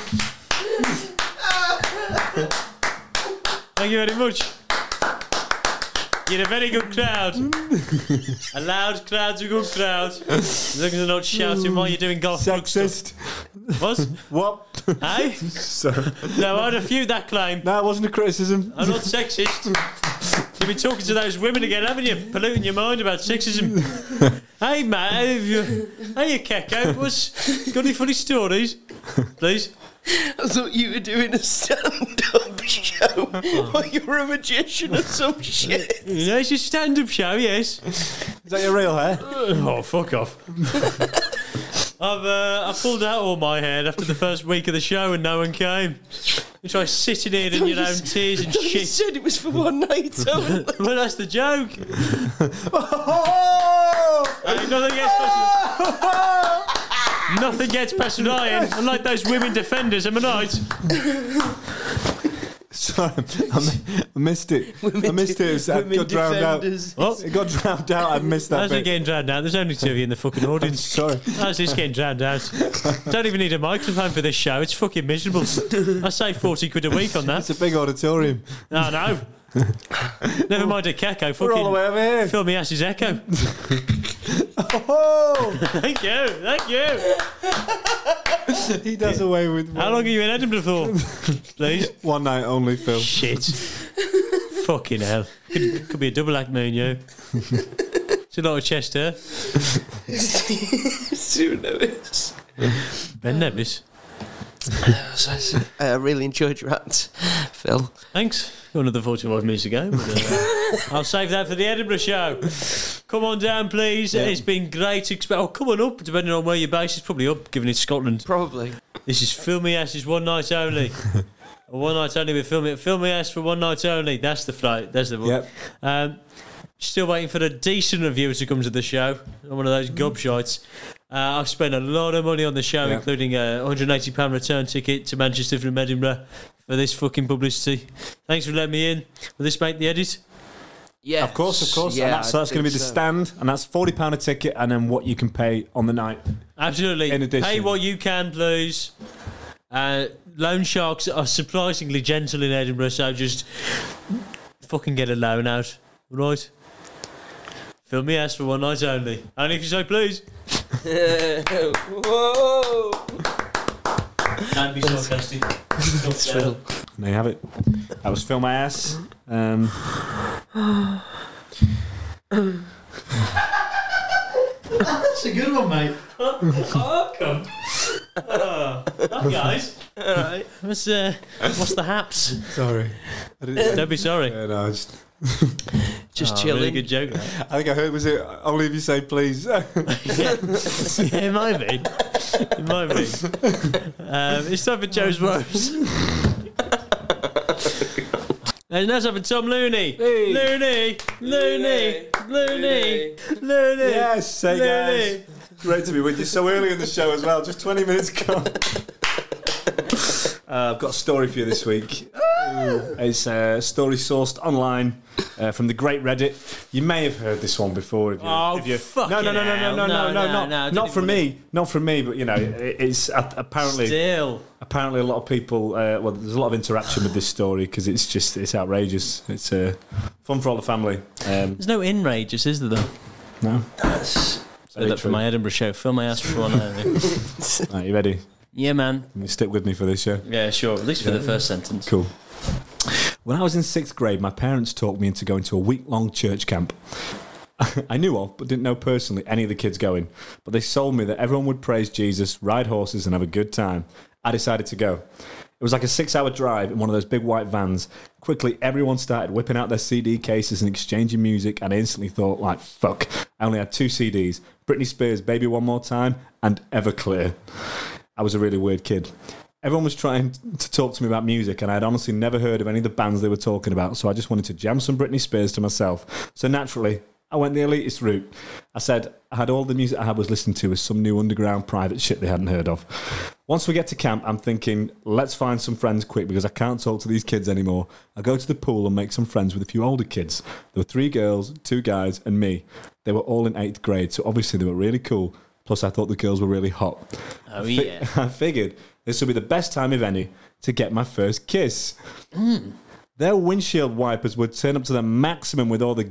Thank you very much. You're a very good crowd. A loud crowd's a good crowd. As long as they're not shouting while you're doing Garth Crooks stuff. Sexist. What? What? Hey? Sorry. No, I refute that claim. No, it wasn't a criticism. I'm not sexist. You've been talking to those women again, haven't you? Polluting your mind about sexism. Hey, mate. Hey, you Keko. What's got any funny stories? Please. I thought you were doing a stand-up show. Or you were a magician or some shit. Yeah, it's a stand-up show, yes. Is that your real hair? Oh, fuck off. I've uh, I pulled out all my hair after the first week of the show and no one came. You try sitting here in your own tears and You shit. said it was for one night only. Well, that's the joke. Oh! Hey, nothing gets past Nothing gets past Ryan, unlike those women defenders, am I right? Sorry, I, mi- I missed it. I missed it. It, was, it Women got drowned out. defenders. What? It got drowned out. I missed that How's it bit. getting drowned out? There's only two of you in the fucking audience. Sorry. How's this getting drowned out? Don't even need a microphone for this show. It's fucking miserable. I save forty quid a week on It's that. a big auditorium. No, no. Never mind a Keko. We're all the Fucking way over here. fill me ass's echo. Oh! Thank you. Thank you. He does away with How long are you in Edinburgh for? Please. one night only, Phil. Shit. Fucking hell. Could, could be a double act, me and you. It's a lot of chest hair. Sue Lewis. Ben Nevis. I really enjoyed your act, Phil. Thanks. Got another forty-five minutes to go. But, uh, I'll save that for the Edinburgh show. Come on down, please. Yeah. It's been great. Exp- oh, come on up, depending on where your base is. Probably up, given it's Scotland. Probably. This is Film Me Ass. It's one night only. One night only. We're filming Film Me Ass for one night only. That's the flight. That's the one. Yep. Um, still waiting for a decent reviewer to come to the show. I'm one of those gobshites. Uh, I've spent a lot of money on the show, Yeah. including a one hundred eighty pounds return ticket to Manchester from Edinburgh for this fucking publicity. Thanks for letting me in. Will this make the edit? Yeah, Of course, of course. Yeah, and that's, so that's going to be the so. stand, and that's forty pounds a ticket, and then what you can pay on the night. Absolutely. In addition. Pay what you can, please. Uh, loan sharks are surprisingly gentle in Edinburgh, so just fucking get a loan out. Right? Film me ass for one night only. Only if you say please. Whoa! Can't be sarcastic. That's Phil. There you have it. That was Film My Ass. Um, That's a good one, mate. Oh, come. Oh, hi, guys. All right. What's, uh, what's the haps? sorry. I didn't, Don't be sorry. yeah, no, I just, Just Oh, chilling. Really good joke. Mate. I think I heard, was it only if you say please? yeah, it might be. It might be. Um, it's time for Joe's Woes. And that's time for Tom Looney. Hey. Looney, Looney, Looney, Looney. Yes, hey Looney. guys. Great to be with you so early in the show as well, just twenty minutes gone. Uh, I've got a story for you this week. It's a story sourced online uh, from the great Reddit. You may have heard this one before. If you, Oh, if you, fucking no, no, no, no, hell. no, no, no, No, no, no, not, no, I not didn't from even me, not from me. But you know, it, it's uh, apparently Still. apparently a lot of people. Uh, well, there's a lot of interaction with this story because it's just it's outrageous. It's uh, fun for all the family. Um, There's no inrageous, is there, though? no, Say that for my Edinburgh show. Film my ass for one only. right, you ready? Yeah, man. Can you stick with me for this, yeah? Yeah, sure. At least for the first sentence. Cool. When I was in sixth grade, my parents talked me into going to a week-long church camp. I knew of, but didn't know personally any of the kids going. But they sold me that everyone would praise Jesus, ride horses, and have a good time. I decided to go. It was like a six-hour drive in one of those big white vans. Quickly, everyone started whipping out their C D cases and exchanging music, and I instantly thought, like, fuck. I only had two C Ds, Britney Spears' Baby One More Time, and Everclear. I was a really weird kid. Everyone was trying to talk to me about music, and I had honestly never heard of any of the bands they were talking about, so I just wanted to jam some Britney Spears to myself. So naturally, I went the elitist route. I said I had all the music I had was listening to was some new underground private shit they hadn't heard of. Once we get to camp, I'm thinking, let's find some friends quick because I can't talk to these kids anymore. I go to the pool and make some friends with a few older kids. There were three girls, two guys, and me. They were all in eighth grade, so obviously they were really cool. Plus, I thought the girls were really hot. Oh, I fi- yeah. I figured this would be the best time, if any, to get my first kiss. Mm. Their windshield wipers would turn up to the maximum with all the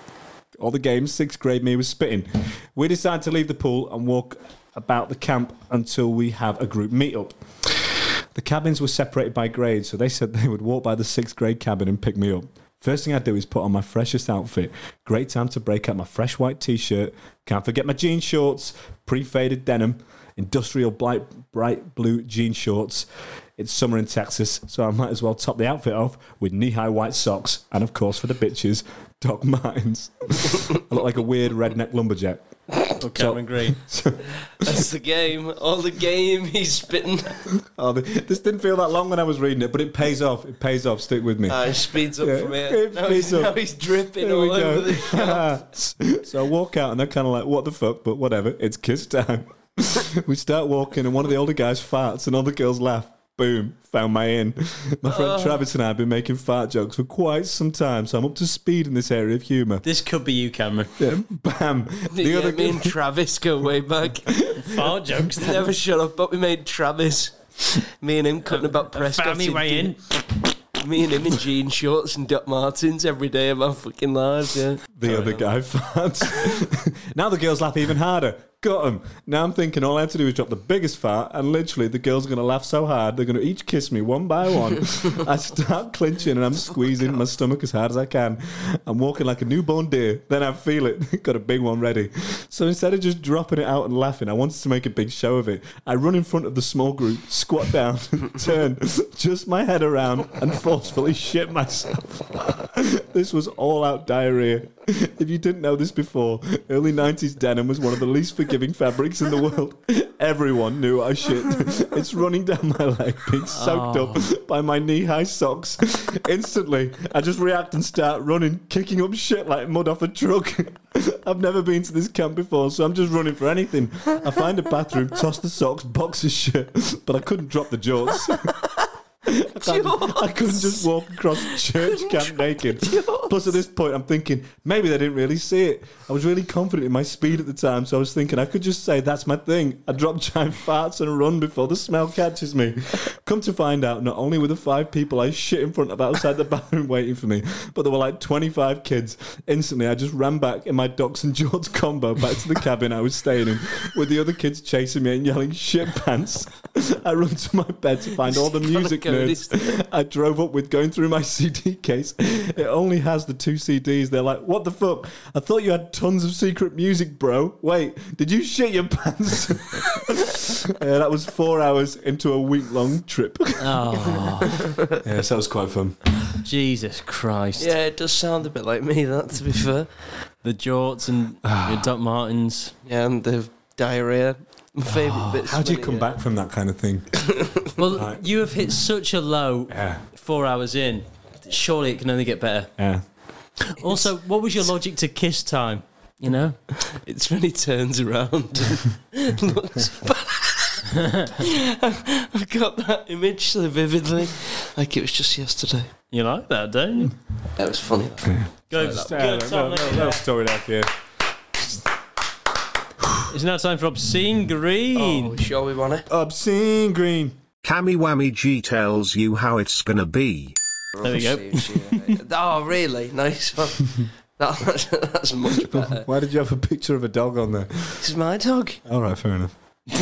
all the games sixth grade me was spitting. We decided to leave the pool and walk about the camp until we have a group meet-up. The cabins were separated by grades, so they said they would walk by the sixth grade cabin and pick me up. First thing I do is put on my freshest outfit. Great time to break out my fresh white t-shirt. Can't forget my jean shorts, pre-faded denim, industrial bright, bright blue jean shorts. It's summer in Texas, so I might as well top the outfit off with knee-high white socks. And of course, for the bitches, Doc Martens. I look like a weird redneck lumberjack. Or Cameron Green. That's the game. All the game he's spitting. Oh, this didn't feel that long when I was reading it, but it pays off. It pays off. Stick with me. Ah, it speeds up Yeah, from here. it Now speeds he's, up. now he's dripping There all we over go. the shop. So I walk out and they're kind of like, what the fuck? But whatever, it's kiss time. We start walking and one of the older guys farts and all the girls laugh. Boom, found my in. My friend Travis and I have been making fart jokes for quite some time, so I'm up to speed in this area of humour. This could be you, Cameron. Yeah, bam. The Yeah, other me and Travis go way back. Fart jokes. Never shut up, but we made Travis. Me and him cutting about Prescott. Family way in. Me and him in jean shorts and Doc Martens every day of our fucking lives, yeah. The other guy farts. Now the girls laugh even harder. got them. Now I'm thinking all I have to do is drop the biggest fart, and literally the girls are going to laugh so hard they're going to each kiss me one by one. I start clinching and I'm squeezing my stomach as hard as I can. I'm walking like a newborn deer. Then I feel it. Got a big one ready. So instead of just dropping it out and laughing, I wanted to make a big show of it. I run in front of the small group, squat down, turn just my head around, and forcefully shit myself. This was all-out diarrhea. If you didn't know this before, early nineties denim was one of the least forgiving fabrics in the world. Everyone knew I shit. It's running down my leg, being soaked Oh. up by my knee-high socks. Instantly, I just react and start running, kicking up shit like mud off a truck. I've never been to this camp before, so I'm just running for anything. I find a bathroom, toss the socks, box his shit, but I couldn't drop the jorts. I, can't- I couldn't just walk across church camp naked. Plus, at this point, I'm thinking maybe they didn't really see it. I was really confident in my speed at the time, so I was thinking I could just say that's my thing. I drop giant farts and run before the smell catches me. Come to find out, not only were the five people I shit in front of outside the bathroom waiting for me, but there were like twenty-five kids. Instantly, I just ran back in my Docs and Jorts combo back to the cabin I was staying in, with the other kids chasing me and yelling shit pants. I run to my bed to find all the music nerds I drove up with going through my C D case. It only has the two C Ds. They're like, what the fuck? I thought you had tons of secret music, bro. Wait, did you shit your pants? Yeah, that was four hours into a week-long trip. Oh, Yes, that was quite fun. Jesus Christ. Yeah, it does sound a bit like me, that, to be fair. The jorts and your Doc Martens. Yeah, and the diarrhea. My favourite bits. How do you when come it- back from that kind of thing? Well, Right. you have hit such a low Yeah, four hours in. Surely it can only get better. yeah. Also, what was your logic to kiss time? You know? It's when he turns around and looks back. I've got that image so vividly, like it was just yesterday. You like that, don't you? That was funny. Go, Uh, go, no, Tom, no, let no, me no know. story there for you. It's now time for Obscene Green. Oh, sure we want it. Obscene Green. Cammy Whammy G tells you how it's gonna be. There we go. Oh, really? Nice one. That, that's much better. Why did you have a picture of a dog on there? This is my dog. All right, fair enough.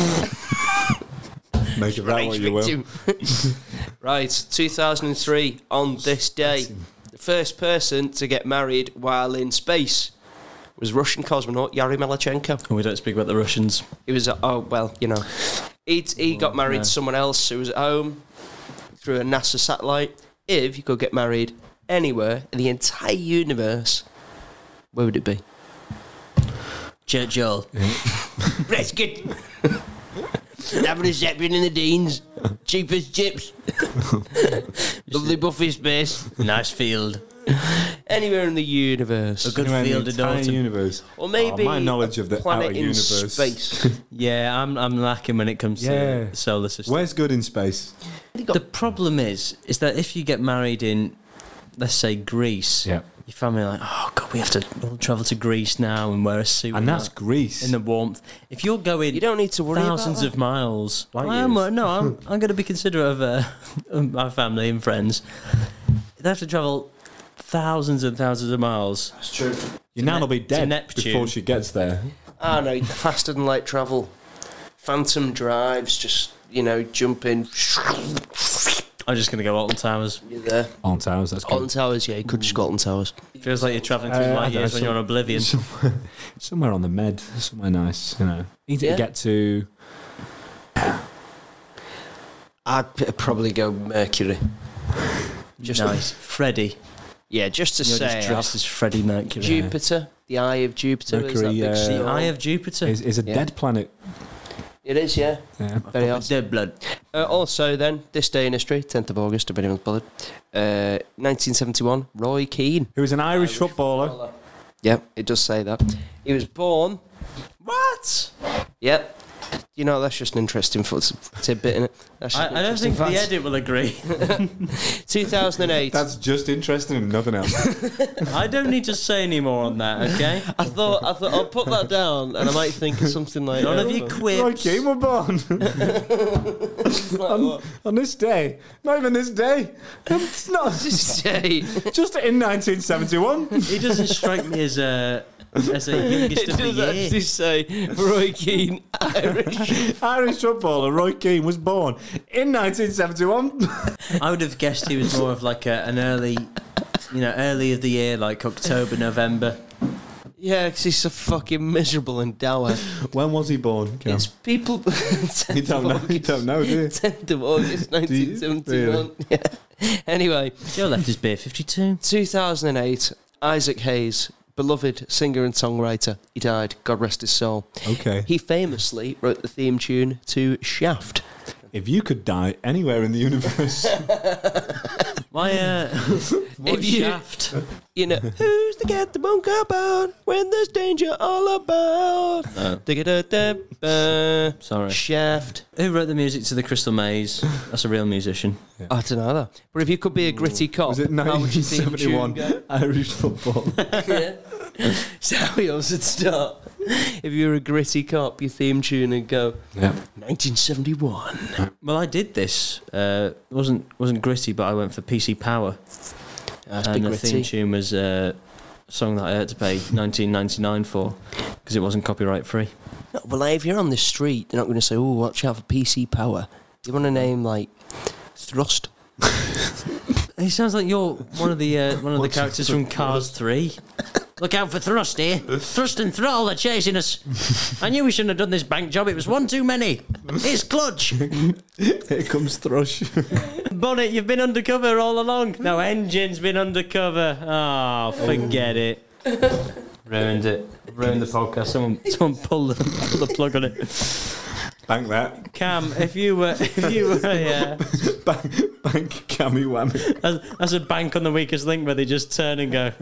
Make of that Rage what you will. victim. Right, two thousand three, on this day, the first person to get married while in space was Russian cosmonaut Yuri Melchenko. We don't speak about the Russians. He was, uh, oh, well, you know. He he got married no. to someone else who was at home through a NASA satellite. If you could get married anywhere in the entire universe, where would it be? Churchill. Prescott. Have a reception in the Deans. Cheap as chips. Lovely buffet space. Nice field. Anywhere in the universe. A good Anyway, field the of entire Dalton. universe. Or maybe Oh, my knowledge a of the planet outer in universe. space. Yeah, I'm I'm lacking when it comes Yeah. to the solar system. Where's good in space? The problem is, is that if you get married in, let's say, Greece, Yeah. your family are like, oh god, we have to we'll travel to Greece now and wear a suit, And that's that Greece. in the warmth. If you're going, You don't need to worry thousands about of miles. Light I am, years. no, I'm I'm going to be considerate of uh, of my family and friends. They have to travel thousands and thousands of miles. That's true. Your nan will be to dead Neptune. before she gets there. Ah, no, faster than light travel. Phantom drives, just, you know, jumping. I'm just going to go Alton Towers. You're there. On towers, that's Alton good. Towers, yeah, you could just go Alton Towers. Feels like you're travelling through Uh, I light don't know, years when you're on Oblivion. Somewhere, somewhere on the med, somewhere nice, you know. Easy Yeah. to get to. I'd p- probably go Mercury. Just Nice. Freddie. Yeah, just to You're say, just dressed as Freddie Mercury. Jupiter, the eye of Jupiter, is that Mercury, big uh, The stone? Eye of Jupiter. Is, is a Yeah. dead planet. It is, yeah. Yeah. Very odd. Dead blood. Uh, also, then, this day in history, tenth of August, if anyone's bothered, uh, nineteen seventy-one, Roy Keane. Who is an Irish, footballer. Yep, it does say that. He was born. What? Yep. You know, that's just an interesting foot tidbit, innit? That's just an I, I don't interesting think the fact. edit will agree. two thousand eight. That's just interesting and nothing else. I don't need to say any more on that, okay? I thought I thought I'll put that down, and I might think of something like None uh, of your Roy quips. Keane were born on, on this day. Not even this day. It's not. Say. Just in nineteen seventy-one. He doesn't strike me as a as a youngest It of the does year. actually say Roy Keane, Irish. Irish footballer Roy Keane was born in nineteen seventy-one. I would have guessed he was more of like a, an early, you know, early of the year, like October, November. Yeah, because he's so fucking miserable and dour. When was he born? Cam? It's people. You don't know. You don't know, do you? tenth of August, nineteen seventy-one. Yeah. Anyway, Joe left his beer fifty-two. two thousand eight, Isaac Hayes, beloved singer and songwriter. He died, God rest his soul. Okay. He famously wrote the theme tune to Shaft. If you could die anywhere in the universe, My, uh, what If you- Shaft? You know, who's to get the bunker bound when there's danger all about? No. Da-da-da-da-ba. Sorry. Shaft. Who wrote the music to the Crystal Maze? That's a real musician. I don't know that. But if you could be a gritty cop, was it how would your nineteen theme tune seventy-one go? Irish football? Yeah. So how we always would start. If you were a gritty cop, your theme tune would go Yeah. nineteen seventy-one. Well, I did this. Uh, it wasn't wasn't gritty, but I went for P C Power, That's and big the gritty. theme tune was uh, a song that I had to pay nineteen ninety-nine for because it wasn't copyright free. No, well, like, if you're on the street, they're not going to say, "Oh, watch out for P C Power." You want a name like Thrust. He sounds like you're one of the uh, one of the characters from Cars three. Look out for Thrust here. Thrust and Throttle are chasing us. I knew we shouldn't have done this bank job. It was one too many. It's Clutch. Here comes Thrush. Bonnet, you've been undercover all along. No, Engine's been undercover. Oh, forget it. Ruined it. Ruined the podcast. Someone, someone pull the, pull the plug on it. Bank that. Cam, if you were, if you were, yeah, Bank, bank cammy whammy. that's, that's a bank on the weakest link where they just turn and go.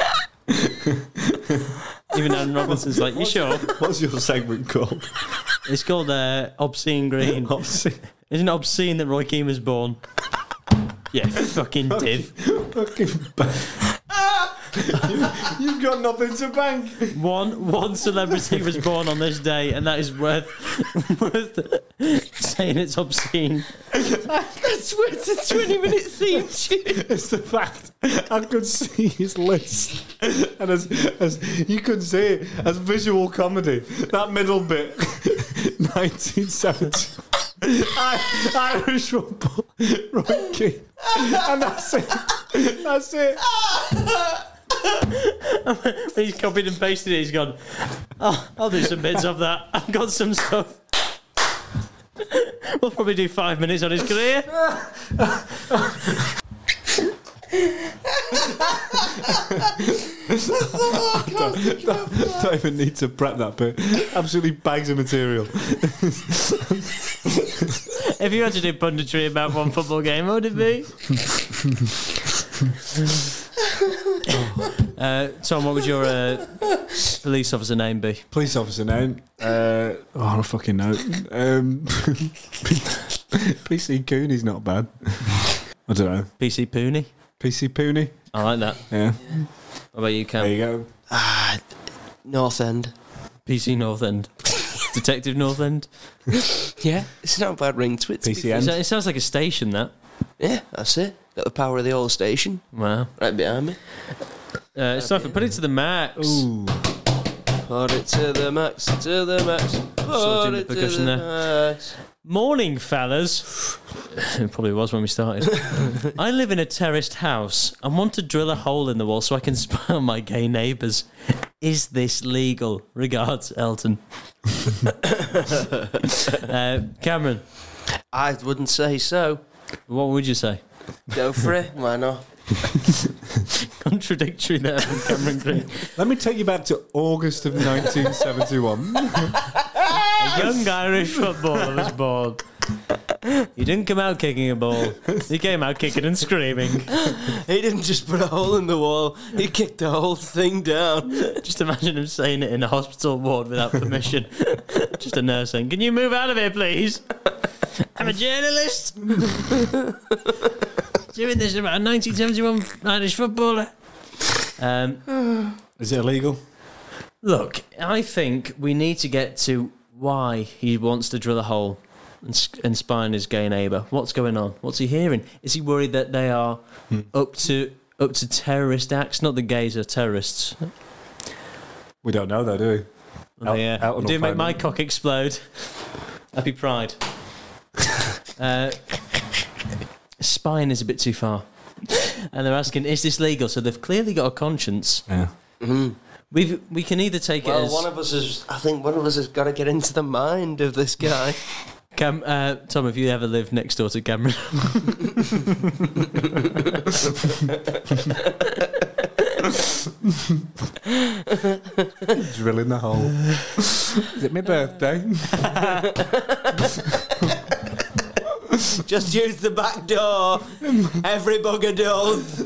Even Aaron Robinson's like, you sure? What's your segment called? It's called uh, Obscene Green. Obscene. Isn't it obscene that Roy Keane was born? Yeah, fucking div. Fucking bank. you've, you've got nothing to bank. One one celebrity was born on this day, and that is worth worth saying it's obscene. That's worth a twenty-minute theme tune. It's the fact I could see his list, and as as you could see it as visual comedy. That middle bit, nineteen seventy. I, Irish football, Roy Keane, and that's it. That's it. When he's copied and pasted it, he's gone, oh, I'll do some bits of that. I've got some stuff. We'll probably do five minutes on his career. don't, don't, don't even need to prep that bit. Absolutely bags of material. If you had to do punditry about one football game, what would it be? uh, Tom, what would your uh, police officer name be? Police officer name? Uh, oh, I don't fucking know. Um, P C Cooney's not bad. I don't know. P C Pooney? P C Pooney? I like that. Yeah. What about you, Cam? There you go. Ah, North End. P C North End. Detective North End. Yeah, it's not a bad ring to it. to P be C fair. N. It sounds like a station, that. Yeah, that's it. Got the power of the old station Wow. right behind me. Uh, it's time for Put It to the Max. Ooh. Put it to the max, to the max. Put Sorting the it to percussion the there. max. Morning, fellas. It probably was when we started. I live in a terraced house and want to drill a hole in the wall so I can spy on my gay neighbours. Is this legal? Regards, Elton. uh, Cameron, I wouldn't say so. what would you say? Go for it. Why not? Contradictory there from Cameron Green. Let me take you back to August of nineteen seventy-one. A young Irish footballer was born. He didn't come out kicking a ball. He came out kicking and screaming. He didn't just put a hole in the wall. He kicked the whole thing down. Just imagine him saying it in a hospital ward without permission. Just a nurse saying, "Can you move out of here, please? I'm a journalist. Doing this about a nineteen seventy-one Irish footballer." Um, Is it illegal? look, I think we need to get to why he wants to drill a hole and, s- and spy on his gay neighbour. What's going on? What's he hearing? Is he worried that they are up to up to terrorist acts? Not the gays are terrorists. We don't know though, do we? Well, yeah. Elton will Do make find my out. cock explode. Happy Pride. uh, spying is a bit too far. And they're asking, is this legal? So they've clearly got a conscience. Yeah. Mm-hmm. We've, we can either take Well, it as... one of us is. I think one of us has got to get into the mind of this guy. Cam, uh, Tom, have you ever lived next door to Cameron? Drilling the hole. Is it my birthday? Just use the back door. Every bugger does.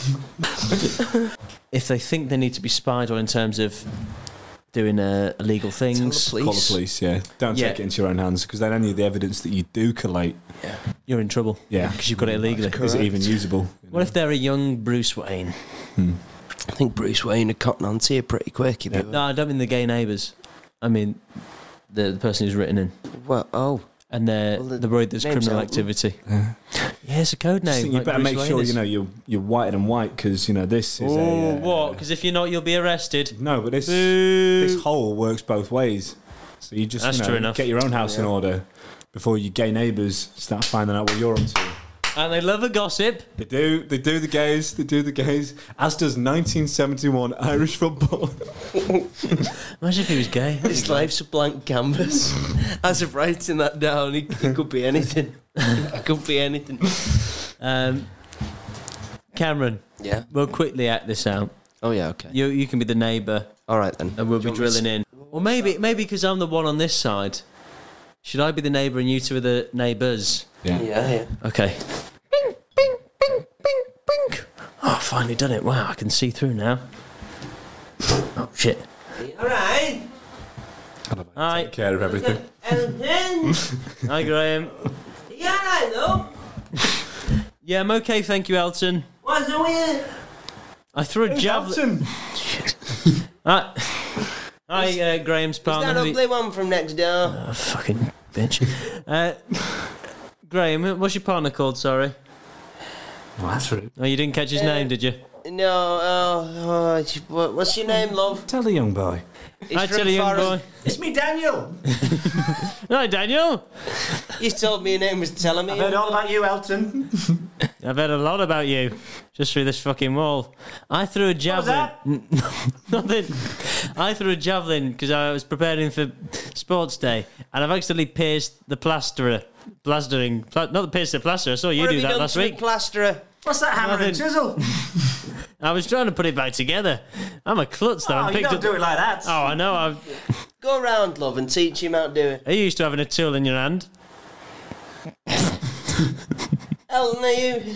If they think they need to be spied on in terms of doing uh, illegal things, Police. Call the police, yeah. Don't Yeah. take it into your own hands, because then any of the evidence that you do collate, you're in trouble. yeah, Because you've got it illegally. is it even usable? You What if they're a young Bruce Wayne? I think Bruce Wayne had cotton on to you pretty quick. If Yeah. you were- No, I don't mean the gay neighbours. I mean the, the person who's written in. Well, oh. And they're, Well, the they're worried there's name's criminal Elton. activity. Yeah, it's a code Just name. think you like better Bruce make Wayne sure is. you know you're you're whiter than white, because you know this is Oh, a uh, what? Because if you're not, you'll be arrested. No, but this Boo. this hole works both ways. So you just That's you know, true enough. get your own house in order before your gay neighbours start finding out what you're onto. And they love a gossip. They do, they do the gays, they do the gays. As does nineteen seventy-one Irish football. Imagine if he was gay. His life's a blank canvas. As of writing that down, he, he could be anything. He could be anything. Um, Cameron, Yeah. we'll quickly act this out. Oh, yeah, okay. You you can be the neighbour, All right, then. and we'll be Do you want me drilling in. Or maybe maybe because I'm the one on this side. Should I be the neighbour and you two are the neighbours? to- Yeah, yeah. Okay. Bing, bing, bing, bing, bing. Oh, I've finally done it. Wow, I can see through now. Oh, shit. All right. Hi. Take care of everything. Elton. Hi, Graham. You all right, though? Yeah, I'm okay, thank you, Elton. What's the weird? I threw a javelin. Hi, Hi uh, Graham's partner. That Have you- ugly one from next door. Oh, fucking bitch. Uh, Graham, what's your partner called, sorry? Oh, that's rude. Oh, you didn't catch his Uh, name, did you? No, oh, oh, it's- what- what's your name, love? Tell the young boy. He's Hi, from tell you, young Forest- boy. It's me, Daniel. Hi, Daniel. You told me your name was telling me. all about you, Elton. I've heard a lot about you, just through this fucking wall. I threw a javelin. Nothing. I threw a javelin because I was preparing for sports day, and I've accidentally pierced the plasterer. Plastering. Pla- not the pierced the plasterer. I saw you What do have you that done last to the week. plasterer? What's that hammer Nothing. and chisel? I was trying to put it back together. I'm a klutz though. I picked up- it like that. Oh, I know. I've... Go round, love, and teach him how to do it. Are you used to having a tool in your hand? Elton, are you?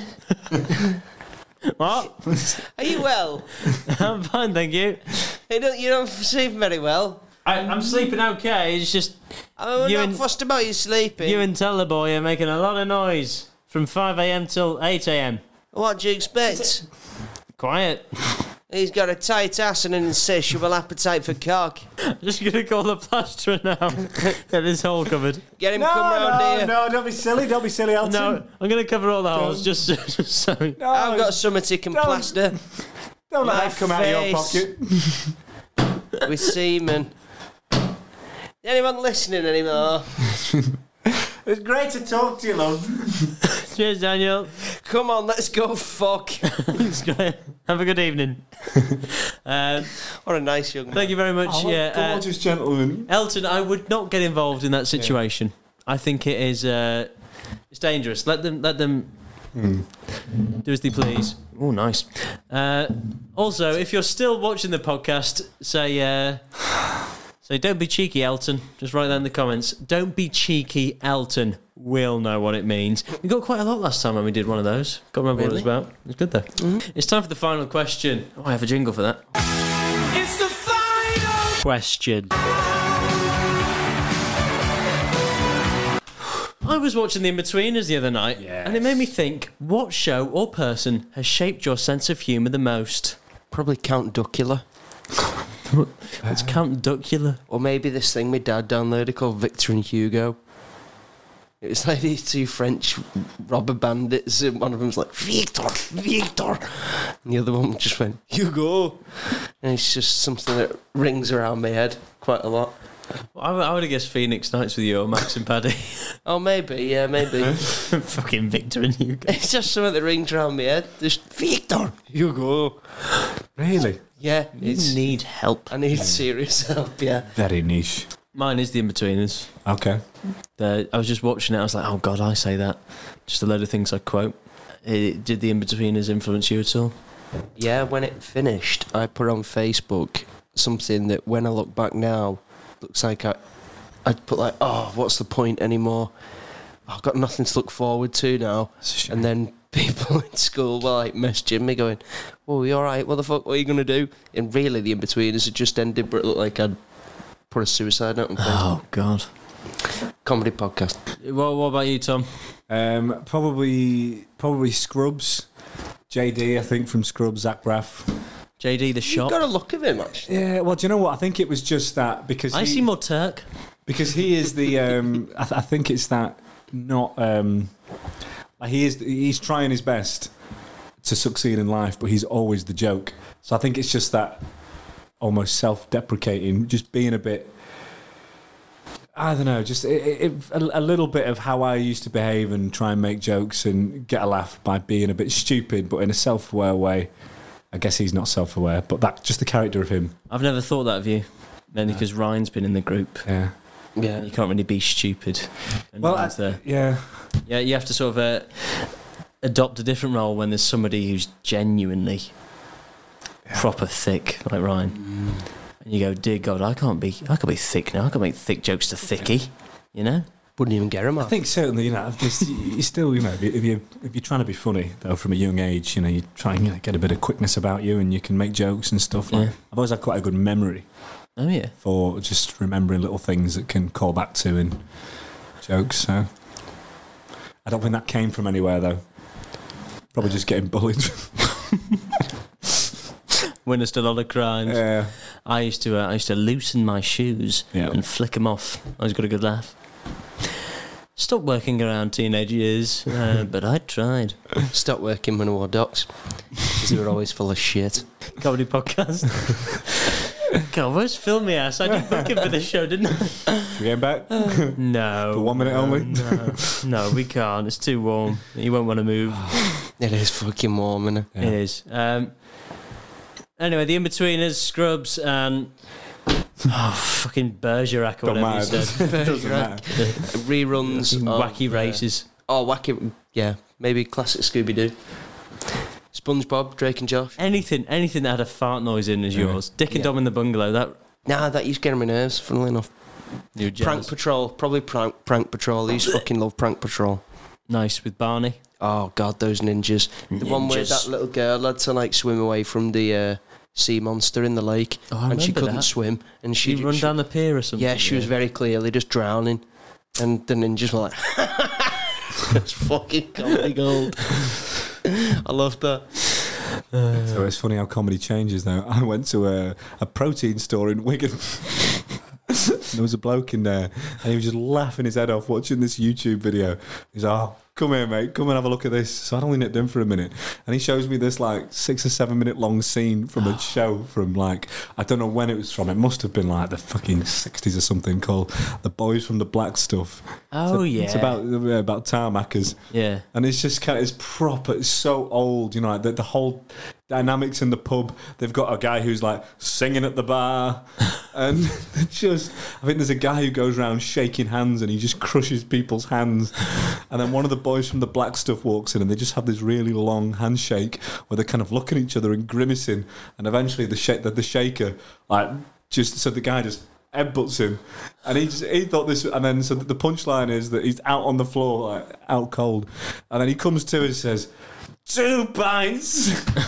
What? Are you well? I'm fine, thank you. You don't, you don't sleep very well. I, I'm sleeping okay. It's just I'm You not and- fussed about you sleeping. you and Tellerboy are making a lot of noise from five a.m. till eight a.m. What do you expect? Quiet. He's got a tight ass and an insatiable appetite for cock. I'm just gonna call the plasterer now. Get this hole covered. Get him come round here. no, don't be silly, don't be silly, Elton. No, I'm gonna cover all the holes just, just so. no, I've got something he can Don't. plaster don't let my that come out of your face. pocket. with semen. Anyone listening anymore? It's great to talk to you, love. Cheers, Daniel. Come on, let's go fuck. Thanks, Graham. Have a good evening. um, What a nice young man. thank you very much. yeah, uh, Gorgeous gentleman. Elton, I would not get involved in that situation. I think it is uh, it's dangerous. Let them let them do as they please. Oh, nice. Uh, also, if you're still watching the podcast, say uh, say don't be cheeky, Elton. Just write that in the comments. Don't be cheeky, Elton. We'll know what it means. We got quite a lot last time when we did one of those. Can't remember what it was about. It was good though. Mm-hmm. It's time for the final question. Oh, I have a jingle for that. It's the final Question. I was watching The Inbetweeners the other night, and it made me think, what show or person has shaped your sense of humour the most? Probably Count Duckula. It's Count Duckula. Or maybe this thing my dad downloaded called Victor and Hugo. It was like these two French robber bandits, and one of them's like, Victor, Victor. And the other one just went, Hugo. And it's just something that rings around my head quite a lot. I, would- I would have guessed Phoenix Nights with you or Max and Paddy. Oh, maybe, yeah, maybe. Fucking Victor and Hugo. It's just something that rings around my head. Just, Victor, Hugo. Really? Yeah, You it's, need help. I need serious help, yeah. Very niche. Mine is The Inbetweeners. Okay. The, I was just watching it. I was like, oh God, I say that. Just a load of things I quote. It, did The Inbetweeners influence you at all? Yeah, when it finished, I put on Facebook something that when I look back now, looks like I, I'd put like, oh, what's the point anymore? I've got nothing to look forward to now. And then people in school were like messaging me going, oh, you alright? What the fuck? What are you going to do? And really, The Inbetweeners had just ended, but it looked like I'd put a suicide note on Facebook. Oh God. Comedy podcast. What, what about you, Tom? Um, probably, probably Scrubs. J D, I think, from Scrubs, Zach Braff. J D, the shop. You've got a look of him, actually. Yeah, well, do you know what? I think it was just that because I he, see more Turk. because he is the. Um, I, th- I think it's that not. Um, like he is. He's trying his best to succeed in life, but he's always the joke. So I think it's just that almost self-deprecating, just being a bit. I don't know, just it, it, a, a little bit of how I used to behave and try and make jokes and get a laugh by being a bit stupid, but in a self-aware way. I guess he's not self-aware, but that just the character of him. I've never thought that of you. Mainly because Ryan's been in the group. Yeah. Yeah. You can't really be stupid. And Well, Ryan's I, there. yeah. Yeah, you have to sort of uh, adopt a different role when there's somebody who's genuinely proper thick, like Ryan. Mm. And you go, dear God, I can't be, I can't be thick now. I can't make thick jokes to thicky, you know. Wouldn't even get him I off. think certainly, you know, just, you still, you know, if you if you're trying to be funny though from a young age, you know, you try and you know, get a bit of quickness about you, and you can make jokes and stuff. Like, Yeah. I've always had quite a good memory Oh yeah. for just remembering little things that can call back to in jokes. So I don't think that came from anywhere though. Probably just getting bullied. Witnessed a lot of crimes. Yeah. I used to, uh, I used to loosen my shoes Yeah. and flick them off. I always got a good laugh. Stopped working around teenage years, uh, but I tried. Stopped working when I wore docs because they were always full of shit. Comedy podcast. God, where's Phil me ass? I did book him for this show, didn't I? Should we get back? No. For one minute no, only? No, no, we can't. It's too warm. You won't want to move. It is fucking warm, innit? Yeah. It is. Um, anyway, the In-Betweeners, Scrubs, and... Oh, fucking Bergerac or Don't whatever you matter. said. Doesn't matter. Reruns. of, Wacky uh, races. Oh, wacky. Yeah, maybe classic Scooby Doo. SpongeBob, Drake and Josh. Anything anything that had a fart noise in is Yeah. yours. Dick and Yeah. Dom in the Bungalow, that... Nah, that used to get on my nerves, funnily enough. You were Prank jealous. Patrol, probably Prank, prank Patrol. I used to fucking love Prank Patrol. Nice, with Barney. Oh, God, those ninjas. The one where Ninjas. that little girl had to, like, swim away from the uh, sea monster in the lake. Oh, I and she remember couldn't that. swim. And she She run she- down the pier or something. Yeah, she was very clearly just drowning. And the ninjas were like, it's fucking comedy gold. I love that. So it's funny how comedy changes though. I went to a, a protein store in Wigan. There was a bloke in there and he was just laughing his head off watching this YouTube video. He's like, oh, come here mate, come and have a look at this. So I only nipped in for a minute and he shows me this like six or seven minute long scene from a show from like, I don't know when it was from. It must have been like the fucking sixties or something, called The Boys from the Black Stuff. Oh, So yeah. It's about, yeah, about tarmackers. Yeah. And it's just kind of, it's proper, it's so old, you know, like the, the whole dynamics in the pub. They've got a guy who's like singing at the bar. And just, I think there's a guy who goes around shaking hands and he just crushes people's hands. And then one of the boys from the Black Stuff walks in and they just have this really long handshake where they're kind of looking at each other and grimacing. And eventually the, sh- the, the shaker, like, just, so the guy just headbutts him. And he just, he thought this, and then so the punchline is that he's out on the floor, like, out cold. And then he comes to and says, two pints.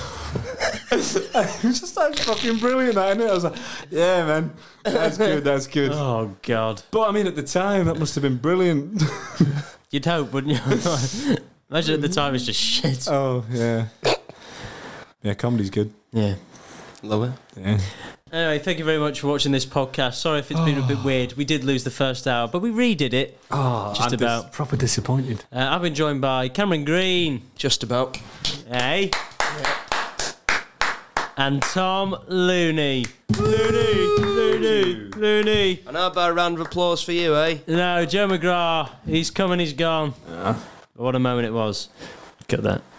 It was just like fucking brilliant, that, innit? I was like, yeah, man, that's good, that's good. Oh, God. But I mean, at the time, that must have been brilliant. You'd hope, wouldn't you? Imagine at the time it's just shit. Oh, yeah. Yeah, comedy's good. Yeah. Love it. Yeah. Anyway, thank you very much for watching this podcast. Sorry if it's been a bit weird. We did lose the first hour, but we redid it. Oh, Just I'm about. dis- proper disappointed. Uh, I've been joined by Cameron Green. Just about. Hey. And Tom Looney. Looney, Looney, Looney. And how about a round of applause for you, eh? No, Joe McGrath. He's come and he's gone. Yeah. What a moment it was. Got that.